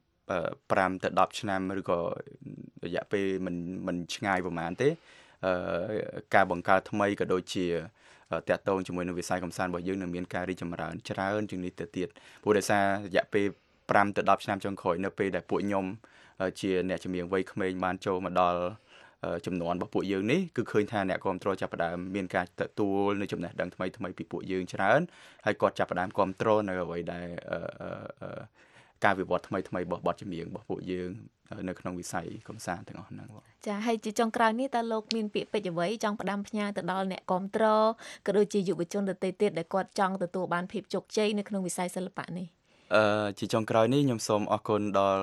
5ទៅ10ឆ្នាំឬក៏រយៈពេលមិនឆ្ងាយប្រហែលទេការបង្កើតថ្មីក៏ដូចជាតាក់ទងជាមួយនឹងវិស័យកំសាន្តរបស់យើងនឹងមានការរីកចម្រើនច្រើនជាងនេះទៅទៀតព្រោះដោយសាររយៈពេល5ទៅ10ឆ្នាំចុងក្រោយនៅពេលដែលពួកខ្ញុំជាអ្នកចម្រៀងវ័យក្មេងបានចូលមកដល់ចំនួនរបស់ពួកយើងនេះគឺឃើញថាអ្នកគាំទ្រចាប់ផ្ដើមមានការទទួលនៅចំណេះដឹងថ្មីពីពួកយើងច្រើនហើយគាត់ចាប់ផ្ដើមគាំទ្រនៅអ្វីដែលការវិវត្តថ្មីរបស់បទចម្រៀងរបស់ពួកយើងនៅក្នុងវិស័យកំសាន្តទាំងអស់ហ្នឹងបងចាហើយជាចុងក្រោយនេះតើលោកមានពាក្យពេចន៍អ្វីចង់ផ្ដាំផ្ញើទៅដល់អ្នកគាំទ្រក៏ដូចជាយុវជនដទៃទៀតដែលគាត់ចង់ទទួលបានភាពជោគជ័យនៅក្នុងវិស័យសិល្បៈនេះជាចុងក្រោយនេះខ្ញុំសូមអរគុណដល់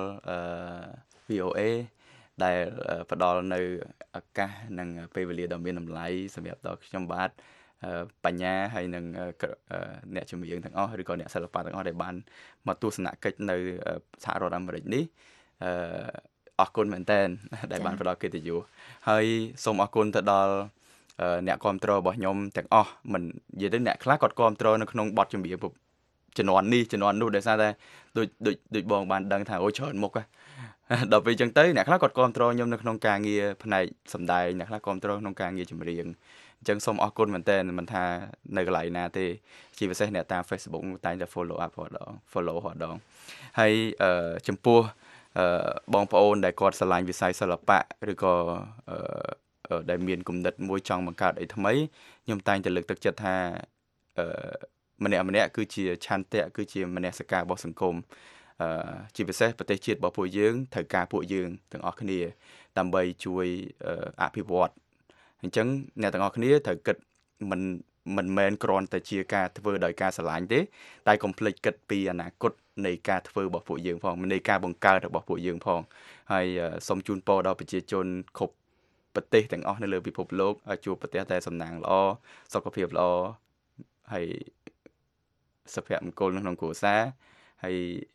VOA ដែលផ្ដល់នៅឱកាសនិងពេលវេលាដ៏មានតម្លៃសម្រាប់ដល់ខ្ញុំបាទបញ្ញាហើយនិងអ្នកចម្រៀងទាំងអស់ឬក៏អ្នកសិល្បៈទាំងអស់ដែលបានមកទស្សនកិច្ចនៅសហរដ្ឋអាមេរិកនេះអរគុណមែនតើដែលបានផ្ដល់កិត្តិយសហើយសូមអរគុណទៅដល់អ្នកគាំទ្ររបស់ខ្ញុំទាំងអស់មិននិយាយទៅអ្នកខ្លះគាត់គាំទ្រនៅក្នុងបទចម្រៀងជំនាន់នេះជំនាន់នោះដោយសារតែដូចបងបានដឹងថាអូច្រើនមុខដល់ពេលអញ្ចឹងទៅអ្នកខ្លះគាត់គាំទ្រខ្ញុំនៅក្នុងការងារផ្នែកសម្ដែងអ្នកខ្លះគាំទ្រក្នុងការងារចម្រៀងអញ្ចឹងសូមអរគុណមែនតើមិនថានៅកន្លែងណាទេជាពិសេសអ្នកតាម Facebook តែងតែ follow up រាល់ដងហើយចំពោះបងប្អូនដែលគាត់ស្រឡាញ់វិស័យសិល្បៈឬក៏ដែលមានគំនិតមួយចង់បង្កើតអីថ្មីខ្ញុំតែងតែលើកទឹកចិត្តថាម្នាក់គឺជាឆន្ទៈគឺជាមនសិការរបស់សង្គមជាពិសេសប្រទេសជាតិរបស់ពួកយើងត្រូវការពួកយើងទាំងអស់គ្នាដើម្បីជួយអភិវឌ្ឍអញ្ចឹងអ្នកទាំងអស់គ្នាត្រូវគិតមិនមែនគ្រាន់តែជាការធ្វើដោយការស្រឡាញ់ទេតែកុំភ្លេចគិតពីអនាគតនៃការធ្វើរបស់ពួកយើងផងនៃការបង្កើតរបស់ពួកយើងផងហើយសូមជូនពរដល់ប្រជាជនគ្រប់ប្រទេសទាំងអស់នៅលើពិភពលោកឲ្យជួបប្រទេសតែសំណាងល្អសុខភាពល្អហើយសុភមង្គលក្នុងគ្រួសារហើយ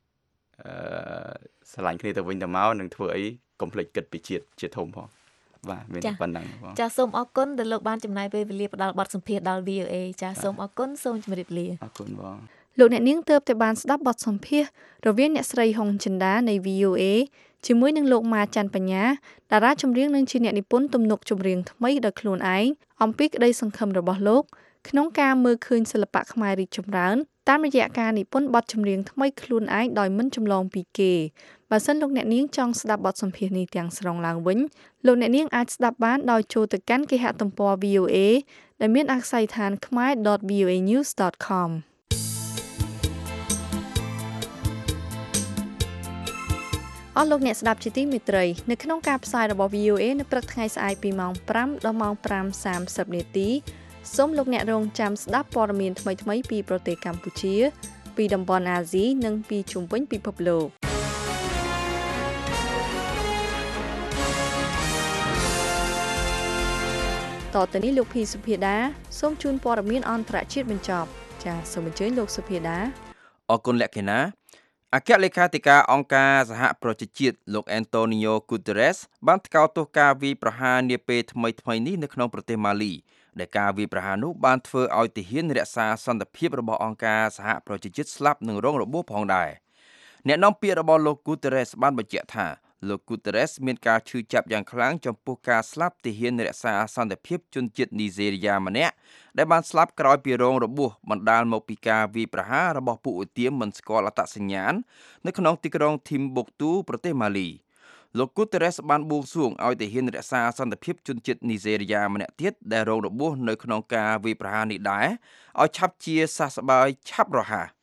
ស្រឡាញ់គ្នាទៅវិញទៅមកនឹងធ្វើអីកុំភ្លេចគិតពីជាតិធំផងបាទមានប៉ុណ្ណឹងបងចាសូមអរគុណដែលលោកបានចំណាយពេលវេលាផ្ដល់បទសម្ភាសន៍ដល់ VOA ចាសូមអរគុណសូមជម្រាបលាអរគុណបងលោកអ្នកនាងទើបតែបានស្ដាប់បទសម្ភាសន៍រវាងអ្នកស្រីហុងចិន្តានៃ VOA ជាមួយនឹងលោកម៉ាច័ន្ទបញ្ញាតារាចម្រៀងនិងជាអ្នកនិពន្ធទំនុកចម្រៀងថ្មីដោយខ្លួនឯងអំពីក្តីសង្ឃឹមរបស់លោកក្នុងការមើលឃើញសិល្បៈខ្មែររីកចម្រើនតាមរយៈការនិពន្ធបទចម្រៀងថ្មីខ្លួនឯងដោយមិនចម្លងពីគេបើសិនលោកអ្នកនាងចង់ស្ដាប់បទសម្ភាសន៍នេះទាំងស្រុងឡើងវិញលោកអ្នកនាងអាចស្ដាប់បានដោយចូលទៅកាន់គេហទំព័រ VOA ដែលមានអាស័យដ្ឋាន khmer.voanews.comអស់លោកអ្នកស្ដាប់ជាទីមេត្រីនៅក្នុងការផ្សាយរបស់ VOA នៅព្រឹកថ្ងៃស្អែកពីម៉ោង 5 ដល់ម៉ោង 5:30 នាទីសូមលោកអ្នករងចាំស្ដាប់ព័ត៌មានថ្មីៗពីប្រទេសកម្ពុជាពីតំបន់អាស៊ីនិងពីជុំវិញពិភពលោកតទៅនេះលោកភីសុភាដាសូមជូនព័ត៌មានអន្តរជាតិបញ្ចប់ចាសសូមអញ្ជើញលោកសុភាដាអរគុណលក្ខិណាអគ្គលេខាធិការអង្គការសហប្រជាជាតិលោក Antonio Guterres បានថ្កោលទោសការវាយប្រហារនាពេលថ្មីៗនេះនៅក្នុងប្រទេសម៉ាលីដែលការវាយប្រហារនោះបានធ្វើឲ្យទាហានរក្សាសន្តិភាពរបស់អង្គការសហប្រជាជាតិស្លាប់និងរងរបួសផងដែរអ្នកនាំពាក្យរបស់លោក Guterres បានបញ្ជាក់ថាលោក Guterres មានការឈឺចាប់យ៉ាងខ្លាំងចំពោះការស្លាប់ទាហានរក្សាសន្តិភាពជនជាតិនីហ្សេរីយ៉ាម្នាក់ដែលបានស្លាប់ក្រោយពីរងរបួសបណ្ដាលមកពីការវាយប្រហាររបស់ពួកឧទាមមិនស្គាល់អត្តសញ្ញាណនៅក្នុងទីក្រុង Timbuktu ប្រទេសម៉ាលីលោក Guterres បានបួងសួងឲ្យទាហានរក្សាសន្តិភាពជនជាតិនីហ្សេរីយ៉ាម្នាក់ទៀតដែលរងរបួសនៅក្នុងការវាយប្រហារនេះដែរឲ្យឆាប់ជាសះស្បើយឆាប់រហ័ស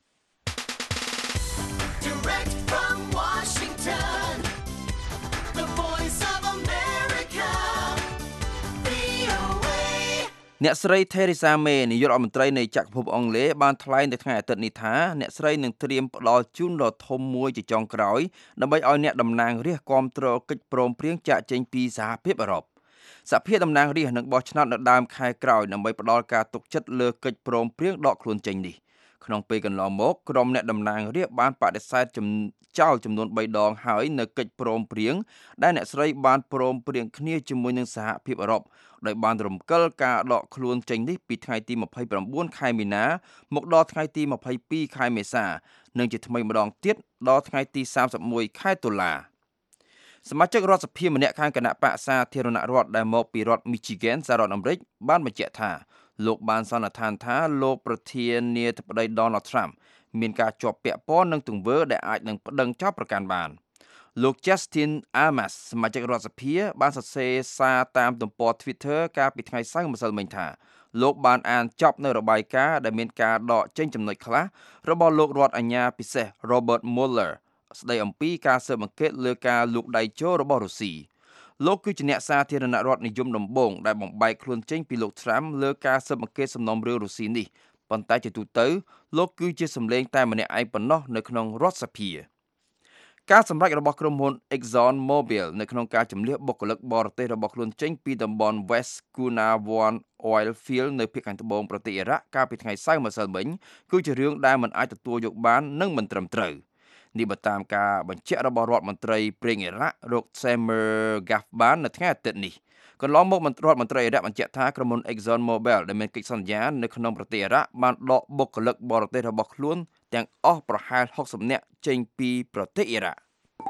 អ្នកស្រី Theresa May នាយករដ្ឋមន្ត្រីនៃចក្រភពអង់គ្លេសបានថ្លែងនៅថ្ងៃអាទិត្យនេះថាអ្នកស្រីនឹងត្រៀមផ្ដល់ជូនដ៏ធំមួយជាចុងក្រោយដើម្បីឲ្យអ្នកតំណាងរាស្ត្រគាំទ្រកិច្ចព្រមព្រៀងចាកចេញពីសហភាពអឺរ៉ុបសហភាពតំណាងរាស្ត្រនឹងបោះឆ្នោតនៅដើមខែក្រោយដើម្បីផ្ដល់ការទុកចិត្តលើកិច្ចព្រមព្រៀងដកខ្លួនចេញនេះក្នុងពេលកន្លងមកក្រុមអ្នកតំណាងរាស្ត្របានបដិសេធចោលចំនួន3ដងហើយនៅកិច្ចព្រមព្រៀងដែលអ្នកស្រីបានព្រមព្រៀងគ្នាជាមួយនឹងសហភាពអឺរ៉ុបដោយបានរំកិលការដកខ្លួនចេញនេះពីថ្ងៃទី29ខែមីនាមកដល់ថ្ងៃទី22ខែមេសានិងជាថ្មីម្ដងទៀតដល់ថ្ងៃទី31ខែតុលាសមាជិករដ្ឋសភាម្នាក់ខាងគណៈបក្សសាធារណរដ្ឋដែលមកពីរដ្ឋ Michigan សហរដ្ឋអាមេរិកបានបញ្ជាក់ថាលោកបានសន្និដ្ឋានថាលោកប្រធានាធិបតី Donald Trump មានការជាប់ពាក់ព័ន្ធនឹងទង្វើដែលអាចនឹងប្តឹងចោទប្រកាន់បានលោក Justin Amas សមាជិករដ្ឋសភាបានសរសេរសារតាមទំព័រ Twitter កាលពីថ្ងៃសៅរ៍ម្សិលមិញថាលោកបានអានចប់នៅរបាយការណ៍ដែលមានការដកចេញចំណុចខ្លះរបស់លោករដ្ឋអាជ្ញាពិសេស Robert Mueller ស្ដីអំពីការស៊ើបអង្កេតលើការលូកដៃចូលរបស់រុស្ស៊ីលោកគឺជាអ្នកសាធារណរដ្ឋនិយមដំបូងដែលបំបែកខ្លួនចេញពីលោក Trump លើការស៊ើបអង្កេតសំណុំរឿងរុស្ស៊ីនេះប៉ុន្តែជាទូទៅលោកគឺជាសម្លេងតែម្នាក់ឯងប៉ុណ្ណោះនៅក្នុងរដ្ឋសភាការសម្រេចរបស់ក្រុមហ៊ុន Exxon Mobil នៅក្នុងការជម្លៀសបុគ្គលិកបរទេសរបស់ខ្លួនចេញពីតំបន់ West Kunawan Oil Field នៅភាគខាងត្បូងប្រទេសអ៊ីរ៉ាក់កាលពីថ្ងៃសៅរ៍ម្សិលមិញគឺជារឿងដែលមិនអាចទទួលយកបាននិងមិនត្រឹមត្រូវនេះបើតាមការបញ្ជាក់របស់រដ្ឋមន្ត្រីប្រេងអ៊ីរ៉ាក់លោក Samer Gafban នៅថ្ងៃអាទិត្យនេះកន្លងមករដ្ឋមន្ត្រីអ៊ីរ៉ាក់បញ្ជាក់ថាក្រុមហ៊ុន Exxon Mobil ដែលមានកិច្ចសន្យានៅក្នុងប្រទេសអ៊ីរ៉ាក់បានដកបុគ្គលិកបរទេសរបស់ខ្លួនទាំងអស់ប្រហែល60នាក់ចេញពីប្រទេសអ៊ីរ៉ាក់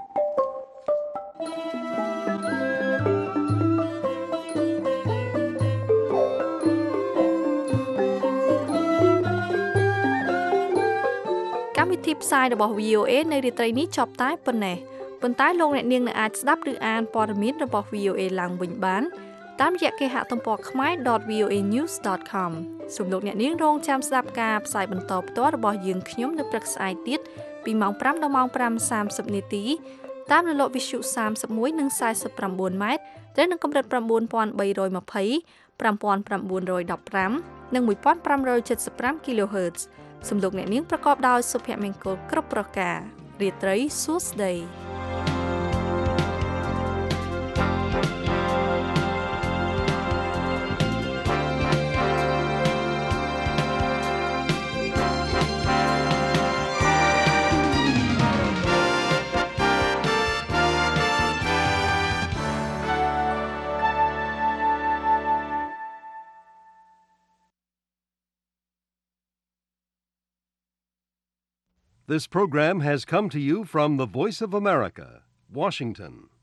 កម្មវិធីផ្សាយរបស់ VOA នៅរាត្រីនេះចប់តែប៉ុណ្ណេះប៉ុន្តែលោកអ្នកនាងអាចស្ដាប់ឬអានព័ត៌មានរបស់ VOA ឡើងវិញបានតាមរយៈគេហទំព័រ khmer.voanews.com សូមលោកអ្នកនាងរងចាំស្ដាប់ការផ្សាយបន្តផ្ទាល់របស់យើងខ្ញុំនៅព្រឹកស្អែកទៀតពីម៉ោង 5 ដល់ម៉ោង 5:30 នាទីតាមរលកវិទ្យុ31និង49ម៉ែត្រត្រូវនឹងកម្រិត 9320 5915 និង 1575 kHz សំឡេងអ្នកនាងប្រកបដោយសុភមង្គលគ្រប់ប្រការរាត្រីសួស្តី This program has come to you from the Voice of America, Washington.